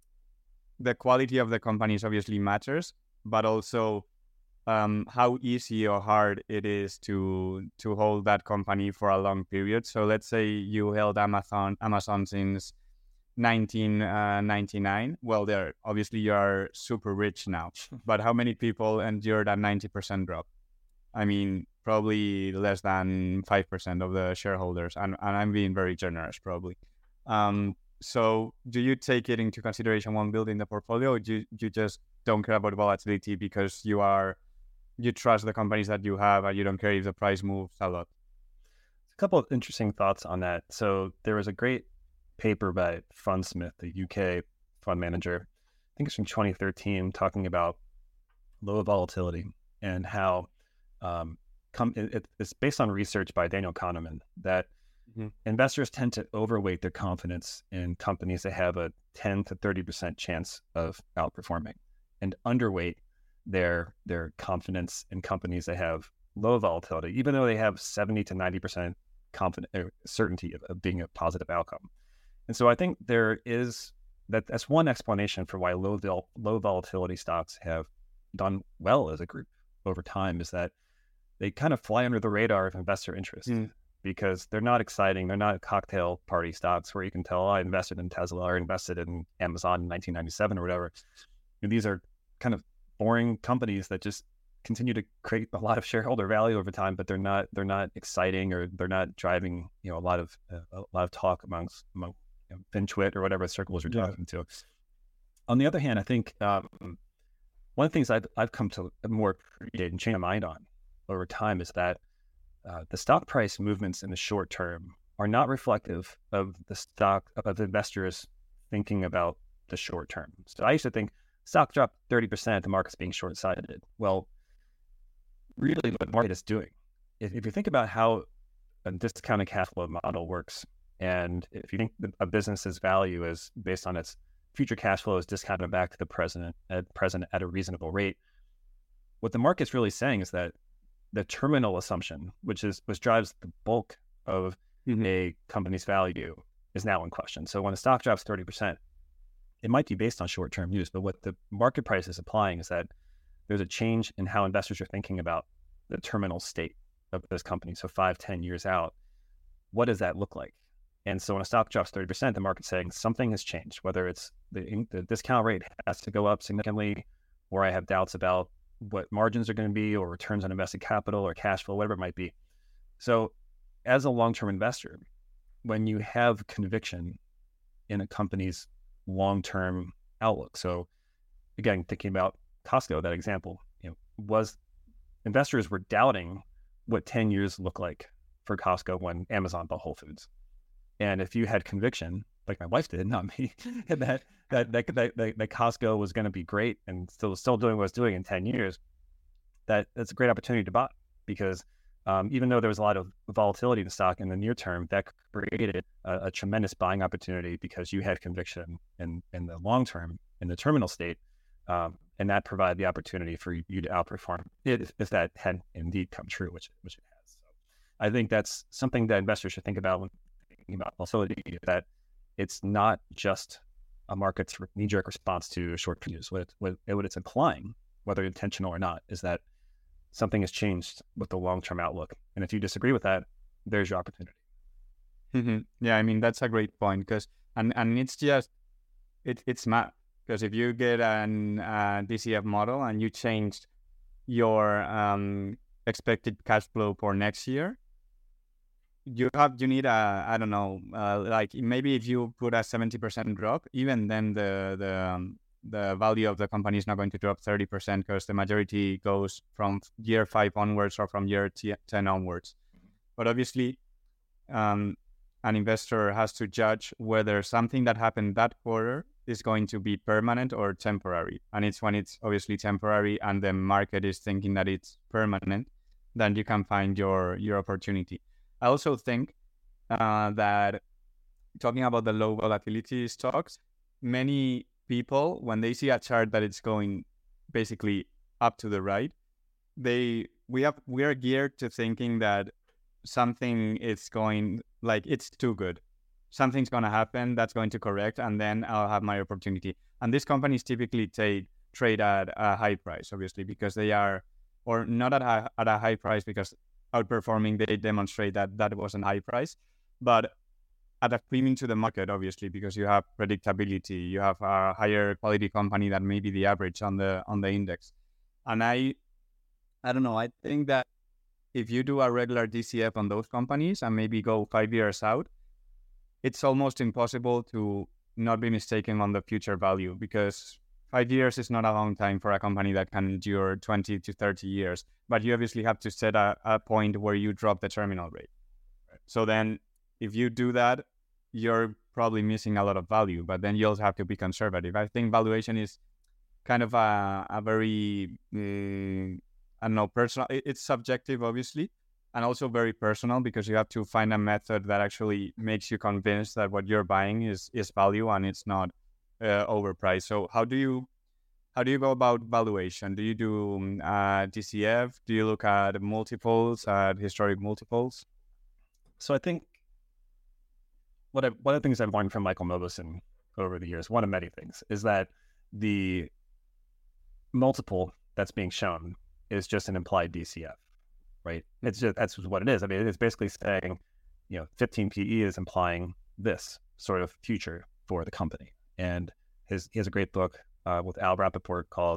the quality of the companies obviously matters, but also um, how easy or hard it is to to hold that company for a long period. So let's say you held Amazon Amazon since nineteen ninety-nine. Well, there obviously you are super rich now, but how many people endured a ninety percent drop? I mean, probably less than five percent of the shareholders, and, and I'm being very generous, probably. Um, so do you take it into consideration when building the portfolio, or do you, you just don't care about volatility because you are you trust the companies that you have and you don't care if the price moves a lot?
A couple of interesting thoughts on that. So there was a great paper by Fundsmith, the U K fund manager, I think it's from twenty thirteen, talking about low volatility and how um, com- it, it's based on research by Daniel Kahneman that mm-hmm. investors tend to overweight their confidence in companies that have a ten to thirty percent chance of outperforming, and underweight their their confidence in companies that have low volatility, even though they have seventy to ninety percent confident uh, certainty of, of being a positive outcome. And so I think there is that that's one explanation for why low vol- low volatility stocks have done well as a group over time, is that they kind of fly under the radar of investor interest mm. because they're not exciting. They're not cocktail party stocks where you can tell, oh, I invested in Tesla or invested in Amazon in nineteen ninety-seven or whatever. And these are kind of boring companies that just continue to create a lot of shareholder value over time, but they're not they're not exciting, or they're not driving, you know, a lot of uh, a lot of talk amongst among you know, FinTwit or whatever circles you're talking yeah. to. On the other hand, I think um, one of the things I've I've come to more appreciate and change my mind on over time is that uh, the stock price movements in the short term are not reflective of the stock of the investors thinking about the short term. So I used to think stock dropped thirty percent, the market's being short-sighted. Well, really what the market is doing, if, if you think about how a discounted cash flow model works, and if you think a business's value is based on its future cash flows discounted back to the present at present at a reasonable rate, what the market's really saying is that the terminal assumption, which is which drives the bulk of mm-hmm. a company's value, is now in question. So when the stock drops thirty percent, it might be based on short-term use, but what the market price is applying is that there's a change in how investors are thinking about the terminal state of this company. So five, ten years out, what does that look like? And so when a stock drops thirty percent, the market's saying something has changed, whether it's the, the discount rate has to go up significantly, or I have doubts about what margins are going to be, or returns on invested capital, or cash flow, whatever it might be. So as a long-term investor, when you have conviction in a company's long-term outlook, so again, thinking about Costco, that example, you know, was investors were doubting what ten years looked like for Costco when Amazon bought Whole Foods. And if you had conviction, like my wife did, not me, that, that, that, that, that, that Costco was going to be great and still still doing what it's doing in ten years, that that's a great opportunity to buy, because um, even though there was a lot of volatility in the stock in the near term, that created a, a tremendous buying opportunity because you had conviction in, in the long term, in the terminal state, um, and that provided the opportunity for you to outperform it if, if that had indeed come true, which, which it has. So I think that's something that investors should think about when thinking about volatility, that it's not just a market's knee-jerk response to short-term news. What, it, what, what it's implying, whether intentional or not, is that something has changed with the long-term outlook. And if you disagree with that, there's your opportunity.
Mm-hmm. Yeah, I mean, that's a great point, because and, and it's just, it, it's math. Because if you get an uh, D C F model and you change your um, expected cash flow for next year, you have you need a I don't know uh, like maybe if you put a seventy percent drop, even then the the um, the value of the company is not going to drop thirty percent, because the majority goes from year five onwards or from year t- ten onwards. But obviously, um, an investor has to judge whether something that happened that quarter is going to be permanent or temporary. And it's when it's obviously temporary and the market is thinking that it's permanent, then you can find your, your opportunity. I also think uh, that talking about the low volatility stocks, many people, when they see a chart that it's going basically up to the right, they we have we are geared to thinking that something is going, like, it's too good. Something's going to happen that's going to correct, and then I'll have my opportunity. And these companies typically trade trade at a high price, obviously, because they are, or not at a, at a high price because outperforming, they demonstrate that that was a high price, but at a premium to the market, obviously, because you have predictability, you have a higher quality company than maybe the average on the on the index. And I, I don't know, I think that if you do a regular D C F on those companies and maybe go five years out, it's almost impossible to not be mistaken on the future value, because five years is not a long time for a company that can endure twenty to thirty years. But you obviously have to set a, a point where you drop the terminal rate. So then if you do that, you're probably missing a lot of value, but then you also have to be conservative. I think valuation is kind of a, a very, uh, I don't know, personal. It's subjective, obviously, and also very personal, because you have to find a method that actually makes you convinced that what you're buying is, is value and it's not uh, overpriced. So how do you how do you go about valuation? Do you do uh, D C F? Do you look at multiples, at historic multiples?
So I think what I, one of the things I've learned from Michael Mauboussin over the years, one of many things, is that the multiple that's being shown is just an implied D C F, right? It's just, that's what it is. I mean, it's basically saying, you know, fifteen P E is implying this sort of future for the company. And his, he has a great book uh, with Al Rappaport called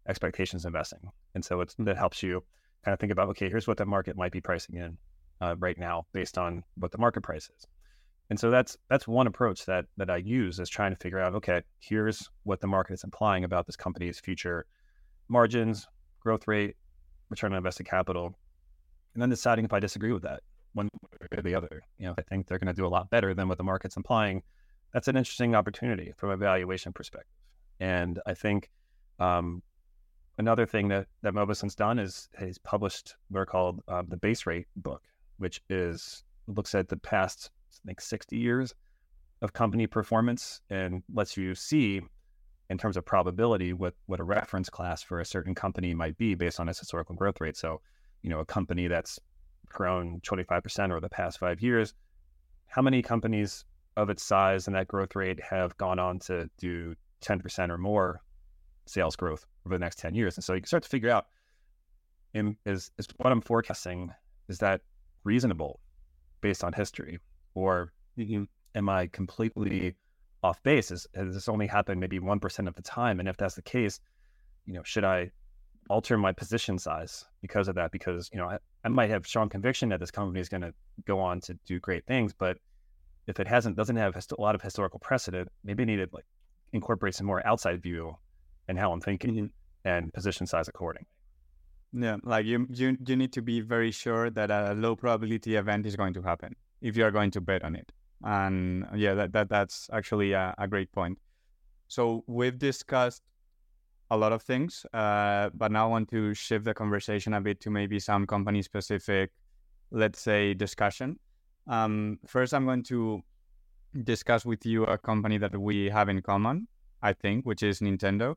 expectations investing. And so it's, that helps you kind of think about, okay, here's what the market might be pricing in uh, right now based on what the market price is. And so that's that's one approach that that I use, is trying to figure out, okay, here's what the market is implying about this company's future margins, growth rate, return on invested capital, and then deciding if I disagree with that one way or the other. You know, if I think they're going to do a lot better than what the market's implying, that's an interesting opportunity from a valuation perspective. And I think um, another thing that that Mobison's done is he's published what are called um, the base rate book, which is looks at the past, I think, sixty years of company performance and lets you see in terms of probability what, what a reference class for a certain company might be based on its historical growth rate. So, you know, a company that's grown twenty-five percent over the past five years, how many companies of its size and that growth rate have gone on to do ten percent or more sales growth over the next ten years? And so you can start to figure out, in, is, is what I'm forecasting, is that reasonable based on history? Or mm-hmm. am I completely off base? Is, has this only happened maybe one percent of the time? And if that's the case, you know, should I alter my position size because of that? Because, you know, I, I might have strong conviction that this company is going to go on to do great things, but if it hasn't, doesn't have a lot of historical precedent, maybe I need to like incorporate some more outside view in how I'm thinking mm-hmm. and position size accordingly.
Yeah, like you, you, you need to be very sure that a low probability event is going to happen if you are going to bet on it. And yeah, that, that that's actually a, a great point. So we've discussed a lot of things, uh, but now I want to shift the conversation a bit to maybe some company specific, let's say, discussion. Um, first, I'm going to discuss with you a company that we have in common, I think, which is Nintendo.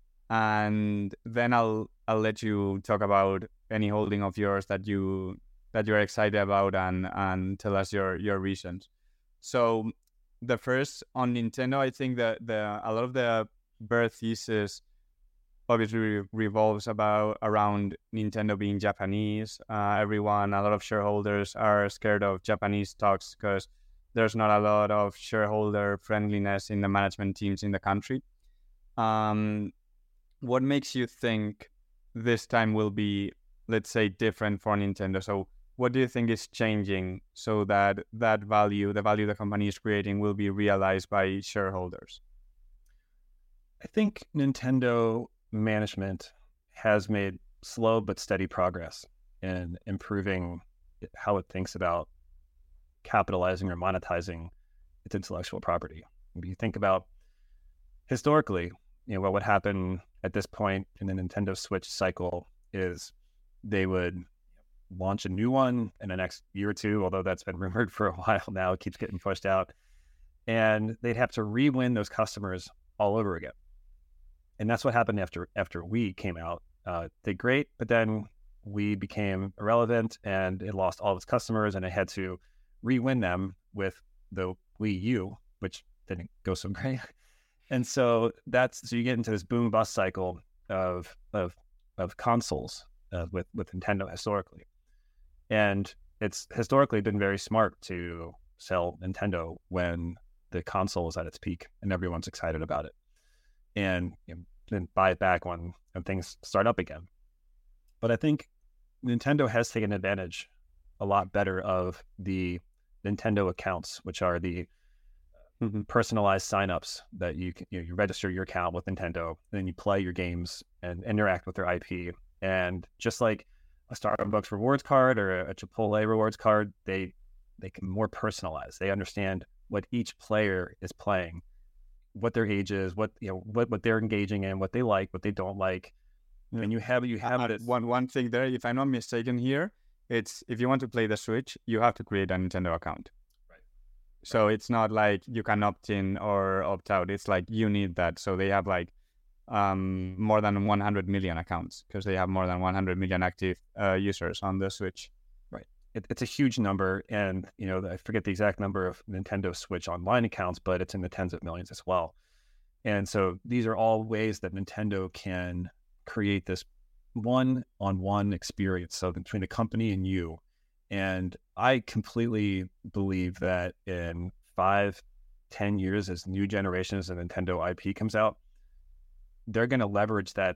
And then I'll I'll let you talk about any holding of yours that you that you're excited about and and tell us your your reasons. So the first on Nintendo, I think that the a lot of the bear thesis obviously revolves about around Nintendo being Japanese. Uh, everyone, a lot of shareholders are scared of Japanese stocks because there's not a lot of shareholder friendliness in the management teams in the country. Um, what makes you think this time will be, let's say, different for Nintendo? So what do you think is changing so that that value, the value the company is creating, will be realized by shareholders?
I think Nintendo management has made slow but steady progress in improving how it thinks about capitalizing or monetizing its intellectual property. If you think about historically, you know, what would happen at this point in the Nintendo Switch cycle is they would launch a new one in the next year or two, although that's been rumored for a while now, it keeps getting pushed out, and they'd have to re-win those customers all over again. And that's what happened after after Wii came out. Uh, did great, but then Wii became irrelevant and it lost all of its customers, and it had to re-win them with the Wii U, which didn't go so great. And so that's so you get into this boom bust cycle of of of consoles uh, with with Nintendo historically, and it's historically been very smart to sell Nintendo when the console is at its peak and everyone's excited about it, and you know, then buy it back when when things start up again. But I think Nintendo has taken advantage a lot better of the Nintendo accounts, which are the Mm-hmm. personalized signups that you can, you know, you register your account with Nintendo, and then you play your games and interact with their I P. And just like a Starbucks rewards card or a Chipotle rewards card, they they can more personalize. They understand what each player is playing, what their age is, what you know, what, what they're engaging in, what they like, what they don't like. Yeah. And you have you have
uh,
this
one one thing there. If I'm not mistaken, here it's if you want to play the Switch, you have to create a Nintendo account. So it's not like you can opt in or opt out. It's like you need that. So they have like um, more than one hundred million accounts because they have more than one hundred million active uh, users on the Switch.
Right. It, it's a huge number. And, you know, I forget the exact number of Nintendo Switch online accounts, but it's in the tens of millions as well. And so these are all ways that Nintendo can create this one-on-one experience. So between the company and you. And I completely believe that in five, ten years, as new generations of Nintendo I P comes out, they're going to leverage that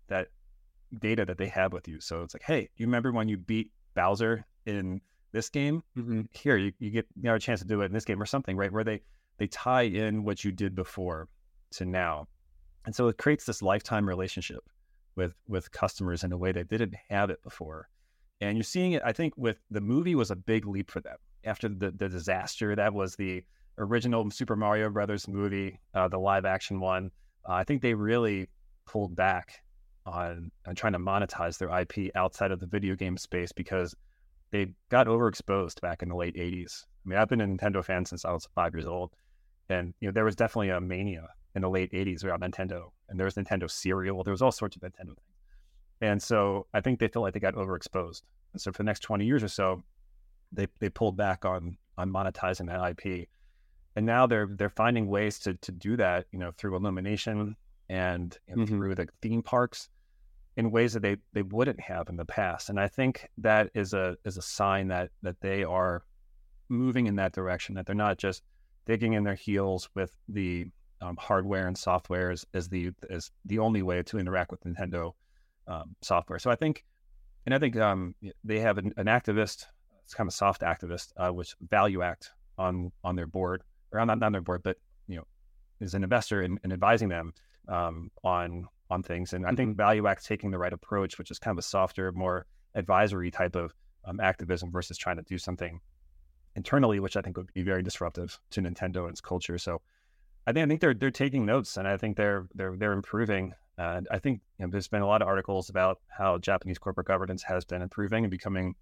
that data that they have with you. So it's like, hey, you remember when you beat Bowser in this game?
Mm-hmm.
Here, you, you get you know, a chance to do it in this game or something, right? Where they, they tie in what you did before to now. And so it creates this lifetime relationship with, with customers in a way they didn't have it before. And you're seeing it, I think, with the movie was a big leap for them. After the, the disaster that was the original Super Mario Brothers movie, uh, the live action one, uh, I think they really pulled back on, on trying to monetize their I P outside of the video game space because they got overexposed back in the late eighties. I mean, I've been a Nintendo fan since I was five years old. And, you know, there was definitely a mania in the late eighties around Nintendo. And there was Nintendo cereal. There was all sorts of Nintendo things. And so I think they felt like they got overexposed. And so for the next twenty years or so, they they pulled back on on monetizing that I P. And now they're they're finding ways to to do that, you know, through Illumination and you know, mm-hmm. through the theme parks in ways that they they wouldn't have in the past. And I think that is a is a sign that that they are moving in that direction, that they're not just digging in their heels with the um, hardware and software as, as the as the only way to interact with Nintendo um, software. So I think, and I think um, they have an, an activist, it's kind of a soft activist, uh, which Value Act on on their board, or not on their board, but you know, is an investor in, in advising them um, on on things. And I think Value Act's taking the right approach, which is kind of a softer, more advisory type of um, activism versus trying to do something internally, which I think would be very disruptive to Nintendo and its culture. So I think I think they're they're taking notes, and I think they're they're they're improving. And I think you know, there's been a lot of articles about how Japanese corporate governance has been improving and becoming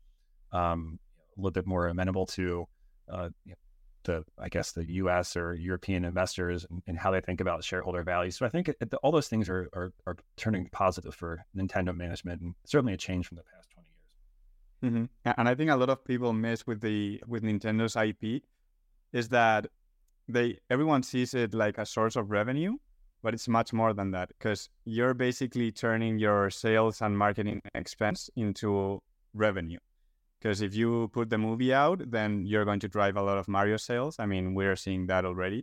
um, a little bit more amenable to uh, you know, the, I guess, the U S or European investors and, and how they think about shareholder value. So I think it, it, all those things are, are are turning positive for Nintendo management, and certainly a change from the past twenty years.
Mm-hmm. And I think a lot of people miss with the with Nintendo's I P is that they everyone sees it like a source of revenue, but it's much more than that, because you're basically turning your sales and marketing expense into revenue. Because if you put the movie out, then you're going to drive a lot of Mario sales. I mean, we're seeing that already.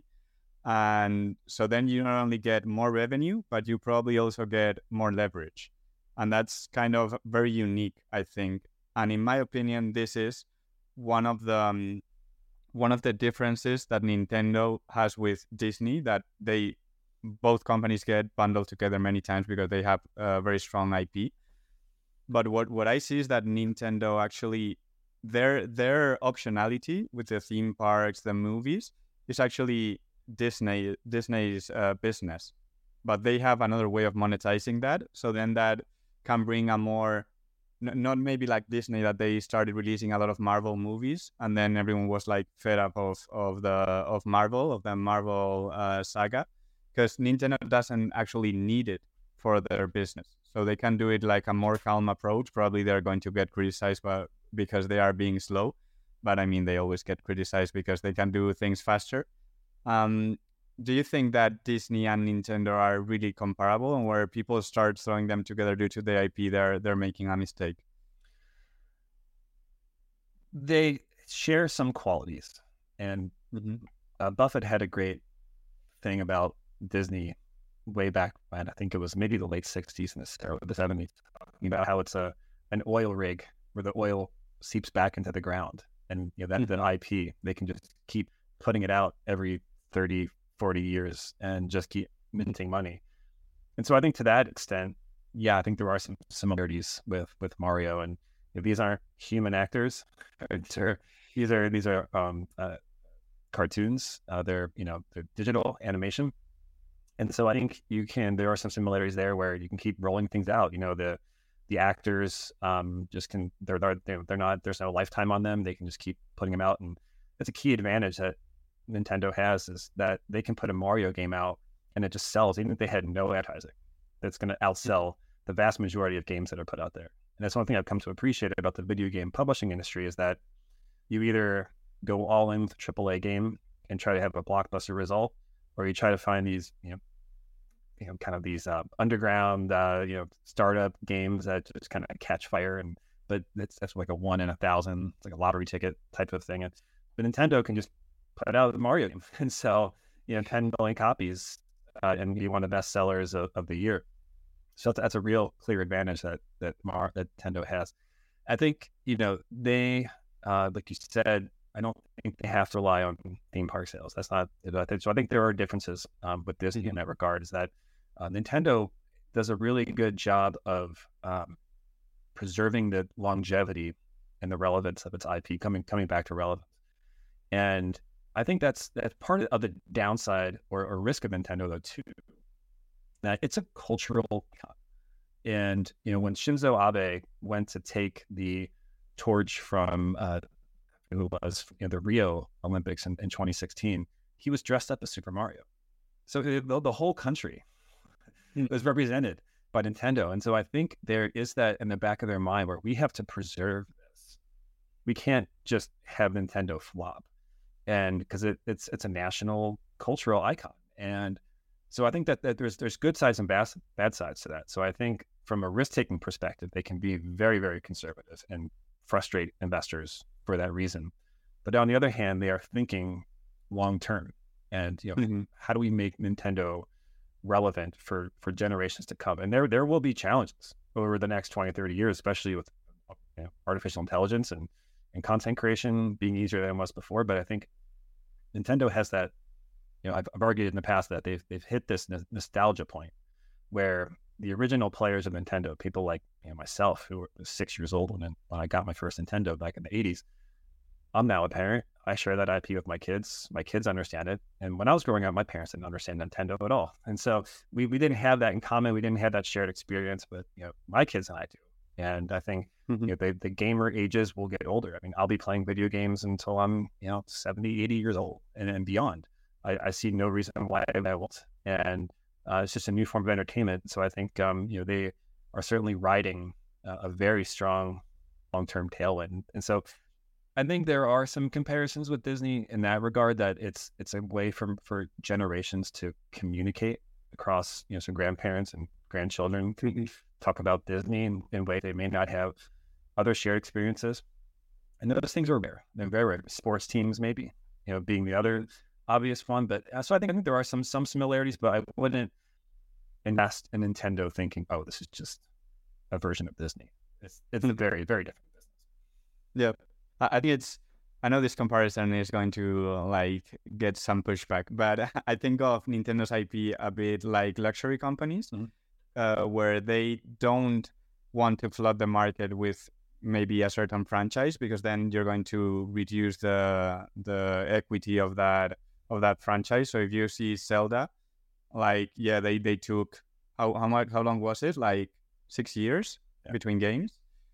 And so then you not only get more revenue, but you probably also get more leverage. And that's kind of very unique, I think. And in my opinion, this is one of the um, one of the differences that Nintendo has with Disney, that they both companies get bundled together many times because they have a very strong I P. But what, what I see is that Nintendo actually, their their optionality with the theme parks, the movies, is actually Disney Disney's uh, business. But they have another way of monetizing that. So then that can bring a more, n- not maybe like Disney, that they started releasing a lot of Marvel movies, and then everyone was like fed up of, of the of Marvel, of the Marvel uh, saga, because Nintendo doesn't actually need it for their business. So they can do it like a more calm approach. Probably they're going to get criticized by, because they are being slow. But I mean, they always get criticized because they can do things faster. Um, do you think that Disney and Nintendo are really comparable, and where people start throwing them together due to the I P, they're, they're making a mistake?
They share some qualities. And mm-hmm. uh, Buffett had a great thing about Disney way back when, I think it was maybe the late sixties and the seventies, talking about how it's a an oil rig where the oil seeps back into the ground, and you know that's an I P. They can just keep putting it out every thirty, forty years and just keep minting money. And so I think to that extent, yeah, I think there are some similarities with with Mario. And you know, these aren't human actors. These are these are these are um, uh, cartoons. Uh, they're you know they're digital animation. And so I think you can, there are some similarities there where you can keep rolling things out. You know, the the actors um, just can, they're, they're, they're not, there's no lifetime on them. They can just keep putting them out. And that's a key advantage that Nintendo has, is that they can put a Mario game out and it just sells, even if they had no advertising. That's going to outsell the vast majority of games that are put out there. And that's one thing I've come to appreciate about the video game publishing industry, is that you either go all in with a triple A game and try to have a blockbuster result, or you try to find these, you know, you know, kind of these uh, underground, uh, you know, startup games that just kind of catch fire. And but that's that's like a one in a thousand, it's like a lottery ticket type of thing. And but Nintendo can just put out a Mario game and sell, you know, ten million copies uh, and be one of the best sellers of, of the year. So that's a real clear advantage that that, Mar- that Nintendo has. I think, you know, they, uh, like you said, I don't think they have to rely on theme park sales. That's not, so I think there are differences um, with Disney mm-hmm. in that regard, is that uh, Nintendo does a really good job of um, preserving the longevity and the relevance of its I P, coming coming back to relevance. And I think that's that's part of the downside or, or risk of Nintendo, though, too. That it's a cultural, and you know, when Shinzo Abe went to take the torch from uh, who was you know, the Rio Olympics in, in twenty sixteen, he was dressed up as Super Mario. So the, the whole country was represented by Nintendo, and so I think there is that in the back of their mind where we have to preserve this. We can't just have Nintendo flop, and because it, it's it's a national cultural icon, and so I think that, that there's there's good sides and bad, bad sides to that. So I think from a risk-taking perspective, they can be very, very conservative and frustrate investors for that reason. But on the other hand, they are thinking long-term. And you know, mm-hmm. how do we make Nintendo relevant for, for generations to come? And there there will be challenges over the next twenty, thirty years, especially with you know, artificial intelligence and, and content creation being easier than it was before. But I think Nintendo has that. You know, I've, I've argued in the past that they've they've hit this n- nostalgia point where the original players of Nintendo, people like you know, myself, who was six years old when, when I got my first Nintendo back in the eighties, I'm now a parent. I share that I P with my kids. My kids understand it. And when I was growing up, my parents didn't understand Nintendo at all. And so we, we didn't have that in common. We didn't have that shared experience, but you know, my kids and I do. And I think mm-hmm. you know, they, the gamer ages will get older. I mean, I'll be playing video games until I'm you know seventy, eighty years old and, and beyond. I, I see no reason why I won't. And uh, it's just a new form of entertainment. So I think, um, you know, they are certainly riding uh, a very strong long-term tailwind. And so I think there are some comparisons with Disney in that regard, that it's it's a way for, for generations to communicate across, you know, some grandparents and grandchildren, to talk about Disney in, in ways they may not have other shared experiences. And those things are rare. They're very rare. Sports teams, maybe, you know, being the other obvious one, but uh, so I think I think there are some some similarities, but I wouldn't invest in Nintendo thinking, oh, this is just a version of Disney. It's it's a very very different business.
Yeah, I, I think it's. I know this comparison is going to uh, like get some pushback, but I think of Nintendo's I P a bit like luxury companies, mm-hmm. uh, where they don't want to flood the market with maybe a certain franchise, because then you're going to reduce the the equity of that. of that franchise. So if you see Zelda, like, yeah, they, they took, how how much, how long was it? Like six years yeah. between games.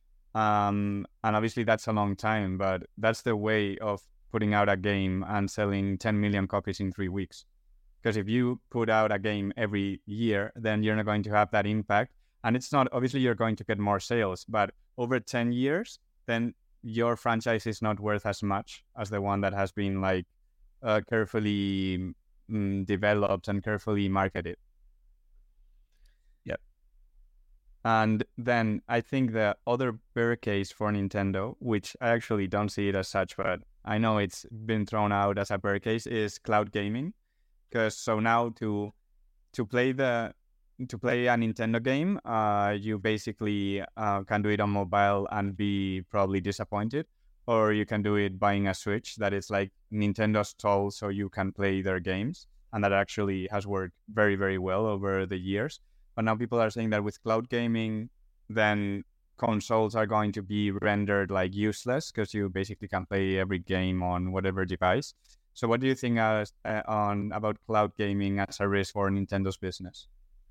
Um, and obviously that's a long time, but that's the way of putting out a game and selling ten million copies in three weeks. Because if you put out a game every year, then you're not going to have that impact. And it's not, obviously you're going to get more sales, but over ten years, then your franchise is not worth as much as the one that has been like, Uh, carefully mm, developed and carefully marketed.
Yep.
And then I think the other bear case for Nintendo, which I actually don't see it as such, but I know it's been thrown out as a bear case, is cloud gaming. Because so now to to play the to play a Nintendo game, uh, you basically uh, can do it on mobile and be probably disappointed. Or you can do it buying a Switch that is like Nintendo's tool, so you can play their games. And that actually has worked very, very well over the years. But now people are saying that with cloud gaming, then consoles are going to be rendered like useless, because you basically can play every game on whatever device. So what do you think uh, on about cloud gaming as a risk for Nintendo's business?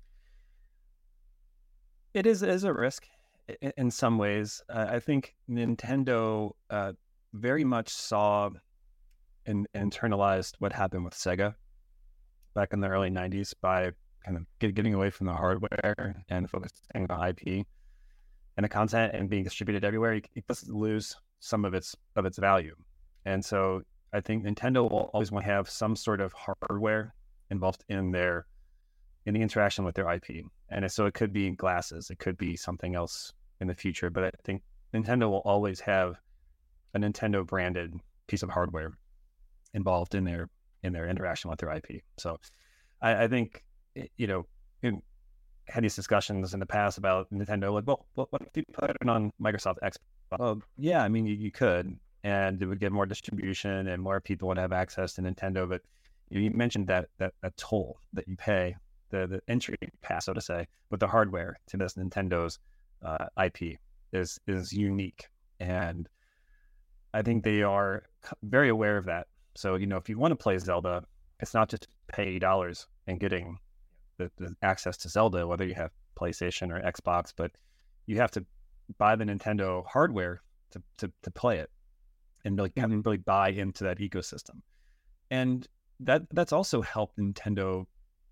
It is, it is a risk. In some ways, uh, I think Nintendo uh, very much saw and internalized what happened with Sega back in the early nineties by kind of get, getting away from the hardware and focusing on I P and the content and being distributed everywhere. It does lose some of its of its value, and so I think Nintendo will always want to have some sort of hardware involved in their in the interaction with their I P. And so it could be glasses, it could be something else in the future, but I think Nintendo will always have a Nintendo branded piece of hardware involved in their in their interaction with their I P. So I, I think, you know, in, had these discussions in the past about Nintendo, like, well, what, what if you put it on Microsoft Xbox? Well, yeah, I mean, you, you could, and it would get more distribution and more people would have access to Nintendo. But you, you mentioned that, that that toll that you pay, the the entry pass, so to say, with the hardware to this Nintendo's uh, I P is is unique, and I think they are very aware of that. So, you know, if you want to play Zelda, it's not just pay eighty dollars and getting the, the access to Zelda, whether you have PlayStation or Xbox, but you have to buy the Nintendo hardware to to, to play it and really, mm-hmm. really buy into that ecosystem. And that that's also helped Nintendo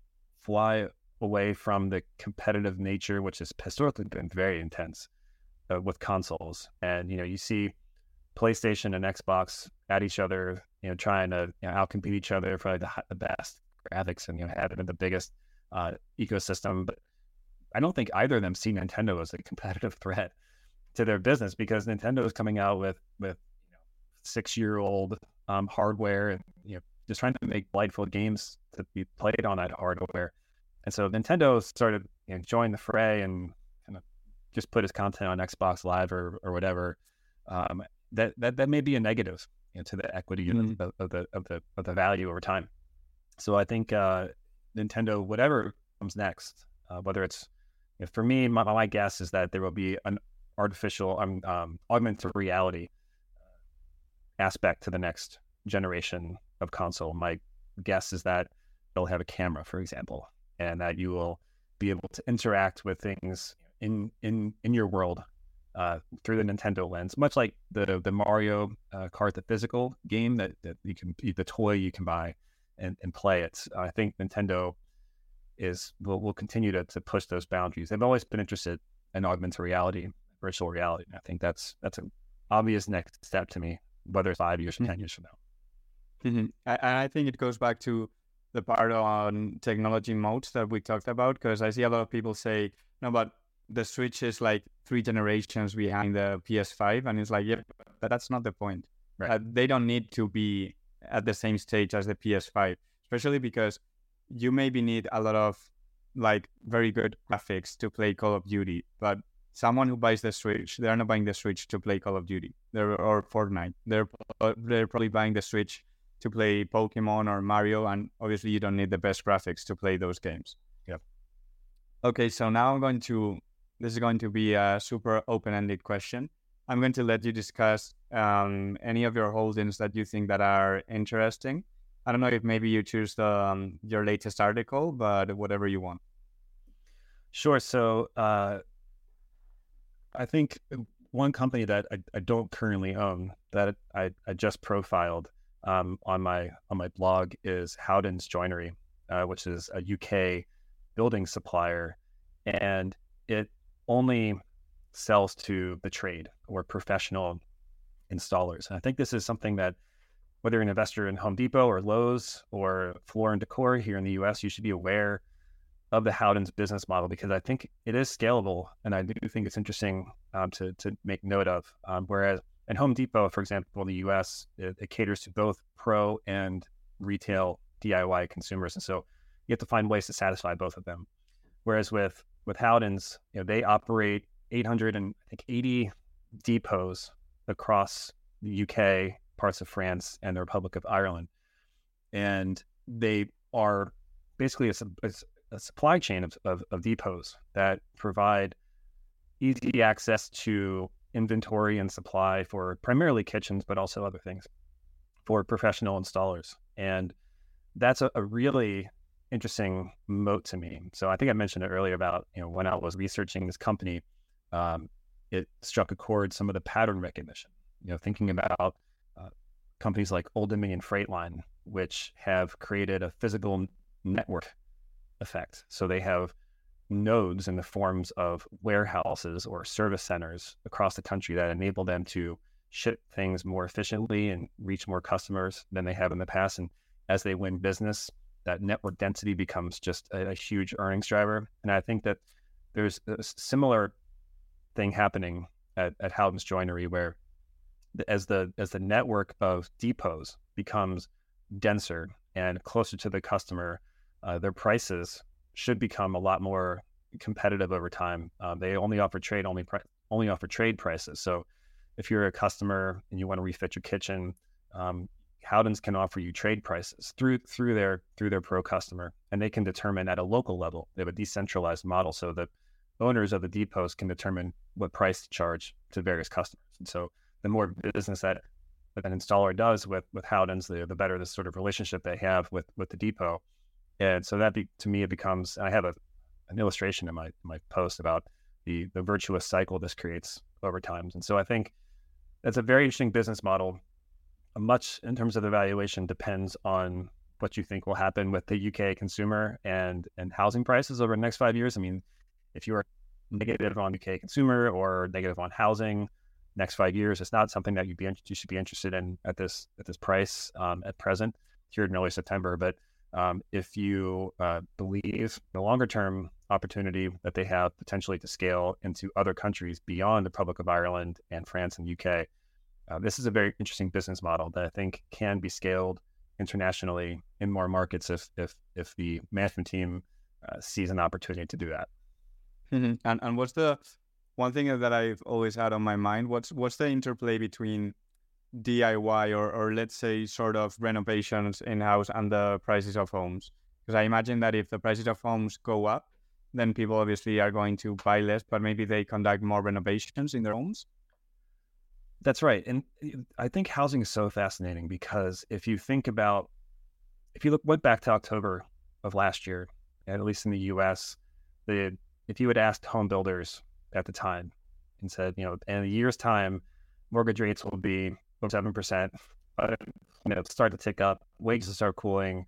fly away from the competitive nature, which has historically been very intense uh, with consoles. And, you know, you see PlayStation and Xbox at each other, you know, trying to you know, outcompete each other for like the, the best graphics and, you know, having the biggest uh, ecosystem. But I don't think either of them see Nintendo as a competitive threat to their business, because Nintendo is coming out with, with you know, six-year-old um, hardware and, you know, just trying to make delightful games to be played on that hardware. And so Nintendo started, you know, joined the fray and kind of just put his content on Xbox Live or, or whatever. Um, that, that that may be a negative, you know, to the equity mm-hmm. of, of the of the of the value over time. So I think uh, Nintendo, whatever comes next, uh, whether it's you know, for me, my, my guess is that there will be an artificial, um, um, augmented reality aspect to the next generation of console. My guess is that it'll have a camera, for example, and that you will be able to interact with things in in in your world uh, through the Nintendo lens, much like the the Mario uh, Kart, the physical game that, that you can, the toy you can buy and, and play it. I think Nintendo is will will continue to to push those boundaries. They've always been interested in augmented reality, virtual reality. And I think that's that's an obvious next step to me, whether it's five years or ten years from now.
Mm-hmm. And I think it goes back to the part on technology modes that we talked about, because I see a lot of people say, no, but the Switch is like three generations behind the P S five. And it's like, yeah, but that's not the point. Right. Uh, they don't need to be at the same stage as the P S five, especially because you maybe need a lot of like very good graphics to play Call of Duty, but someone who buys the Switch, they're not buying the Switch to play Call of Duty they're, or Fortnite. They're, they're probably buying the Switch to play Pokemon or Mario, and obviously you don't need the best graphics to play those games.
Yep.
Okay, so now I'm going to, this is going to be a super open-ended question. I'm going to let you discuss um, any of your holdings that you think that are interesting. I don't know if maybe you choose the, um, your latest article, but whatever you want.
Sure. So uh, I think one company that I, I don't currently own that I, I just profiled Um, on my on my blog is Howden's Joinery, uh, which is a U K building supplier, and it only sells to the trade or professional installers. And I think this is something that whether you're an investor in Home Depot or Lowe's or Floor and Decor here in the U S, you should be aware of the Howden's business model, because I think it is scalable, and I do think it's interesting um, to to make note of. Um, whereas And Home Depot, for example, in the U S, it, it caters to both pro and retail D I Y consumers. And so you have to find ways to satisfy both of them. Whereas with, with Howden's, you know, they operate eight hundred eighty depots across the U K, parts of France, and the Republic of Ireland. And they are basically a, a supply chain of, of, of depots that provide easy access to inventory and supply for primarily kitchens, but also other things for professional installers. And that's a, a really interesting moat to me. So I think I mentioned it earlier about, you know, when I was researching this company, um, it struck a chord, some of the pattern recognition, you know, thinking about uh, companies like Old Dominion Freight Line, which have created a physical network effect. So they have nodes in the forms of warehouses or service centers across the country that enable them to ship things more efficiently and reach more customers than they have in the past. And as they win business, that network density becomes just a, a huge earnings driver. And I think that there's a similar thing happening at, at Howden's Joinery, where as the as the network of depots becomes denser and closer to the customer, uh, their prices should become a lot more competitive over time. Um, they only offer trade only pri- only offer trade prices. So if you're a customer and you want to refit your kitchen, um, Howdens can offer you trade prices through through their through their pro customer, and they can determine at a local level. They have a decentralized model, so that owners of the depots can determine what price to charge to various customers. And so the more business that an installer does with with Howdens, the the better the sort of relationship they have with with the depot. And so that be, to me, it becomes. I have a an illustration in my my post about the the virtuous cycle this creates over time. And so I think that's a very interesting business model. Much in terms of the valuation depends on what you think will happen with the U K consumer and and housing prices over the next five years. I mean, if you are negative on U K consumer or negative on housing next five years, it's not something that you'd be you should be interested in at this at this price um, at present here in early September. But um, if you uh, believe the longer term opportunity that they have potentially to scale into other countries beyond the Republic of Ireland and France and U K. Uh, this is a very interesting business model that I think can be scaled internationally in more markets if if if the management team uh, sees an opportunity to do that.
Mm-hmm. And and what's the one thing that I've always had on my mind? What's what's the interplay between D I Y or or let's say sort of renovations in house and the prices of homes? Because I imagine that if the prices of homes go up, then people obviously are going to buy less, but maybe they conduct more renovations in their homes.
That's right. And I think housing is so fascinating because if you think about, if you look went back to October of last year, at least in the U S, the if you had asked home builders at the time and said, you know, in a year's time, mortgage rates will be seven percent, uh, you know, start to tick up, wages will start cooling,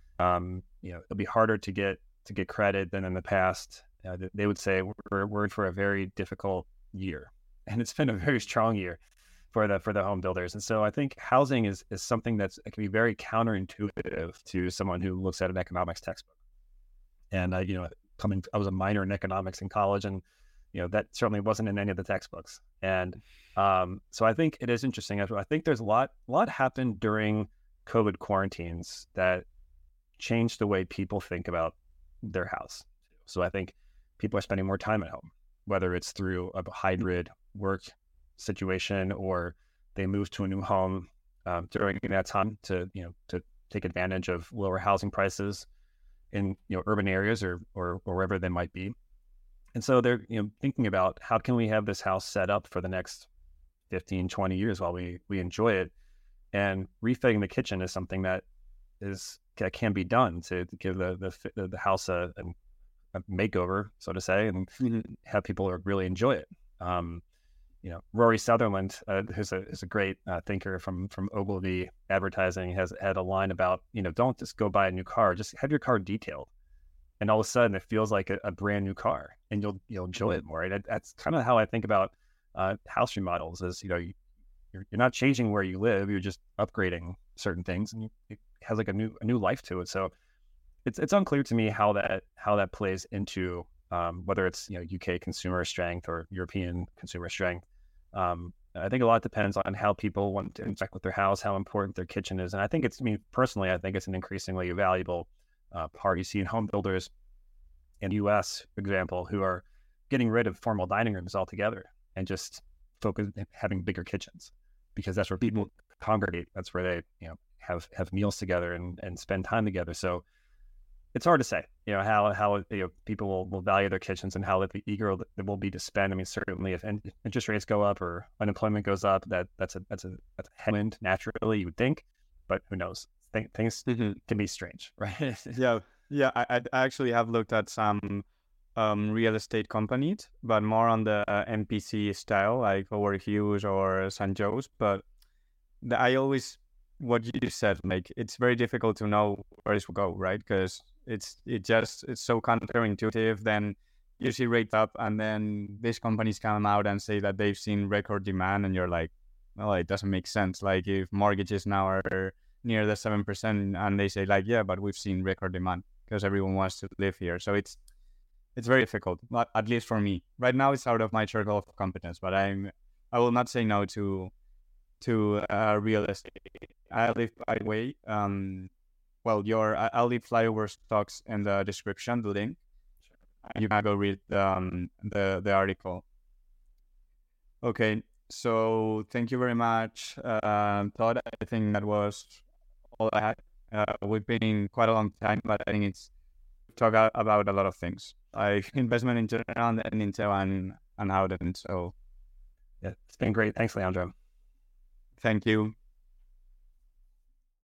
um, you know, it'll be harder to get to get credit than in the past. Uh, they would say we're, we're in for a very difficult year, and it's been a very strong year for the for the home builders. And so I think housing is is something that's it can be very counterintuitive to someone who looks at an economics textbook. And I, you know, coming, I was a minor in economics in college, and you know that certainly wasn't in any of the textbooks. And um, so I think it is interesting. I think there's a lot a lot happened during COVID quarantines that changed the way people think about their house. So I think people are spending more time at home, whether it's through a hybrid work situation or they move to a new home um, during that time to you know to take advantage of lower housing prices in you know urban areas or or, or wherever they might be. And so they're you know thinking about how can we have this house set up for the next fifteen, twenty years while we we enjoy it. And refitting the kitchen is something that is that can be done to, to give the the the house a, a makeover, so to say, and mm-hmm. have people really enjoy it. Um, You know, Rory Sutherland, uh, who's a who's a great uh, thinker from from Ogilvy Advertising, has had a line about you know don't just go buy a new car, just have your car detailed, and all of a sudden it feels like a, a brand new car, and you'll you'll enjoy it more. Right? That's kind of how I think about uh, house remodels. Is you know you, you're you're not changing where you live, you're just upgrading certain things, and you, it has like a new a new life to it. So it's it's unclear to me how that how that plays into um, whether it's you know U K consumer strength or European consumer strength. Um, I think a lot depends on how people want to interact with their house, how important their kitchen is. And I think it's, I mean, personally, I think it's an increasingly valuable uh, part. You see in home builders in the U S, for example, who are getting rid of formal dining rooms altogether and just focus having bigger kitchens because that's where people congregate. That's where they, you know, have, have meals together and, and spend time together. So it's hard to say, you know, how how you know people will, will value their kitchens and how eager they will be to spend. I mean, certainly if interest rates go up or unemployment goes up, that that's a that's a that's a headwind naturally, you would think, but who knows? Th- things mm-hmm. can be strange, right?
yeah, yeah. I I actually have looked at some um, real estate companies, but more on the uh, M P C style, like Howard Hughes or Saint Joe's. But the, I always what you said, like it's very difficult to know where to go, right? Because It's it just it's so counterintuitive. Then you see rates up, and then these companies come out and say that they've seen record demand, and you're like, well, it doesn't make sense. Like if mortgages now are near the seven percent, and they say like, yeah, but we've seen record demand because everyone wants to live here. So it's it's very difficult, at least for me. Right now, it's out of my circle of competence, but I'm I will not say no to to uh, real estate. I live by the way. Um, Well, your I'll leave Flyover stocks in the description, the link. You can go read um, the the article. Okay, so thank you very much, uh, Todd. I think that was all I had. Uh, we've been in quite a long time, but I think it's talk about a lot of things, like investment in general and Intel and and Howden. So
yeah, it's been great. Thanks, Leandro.
Thank you.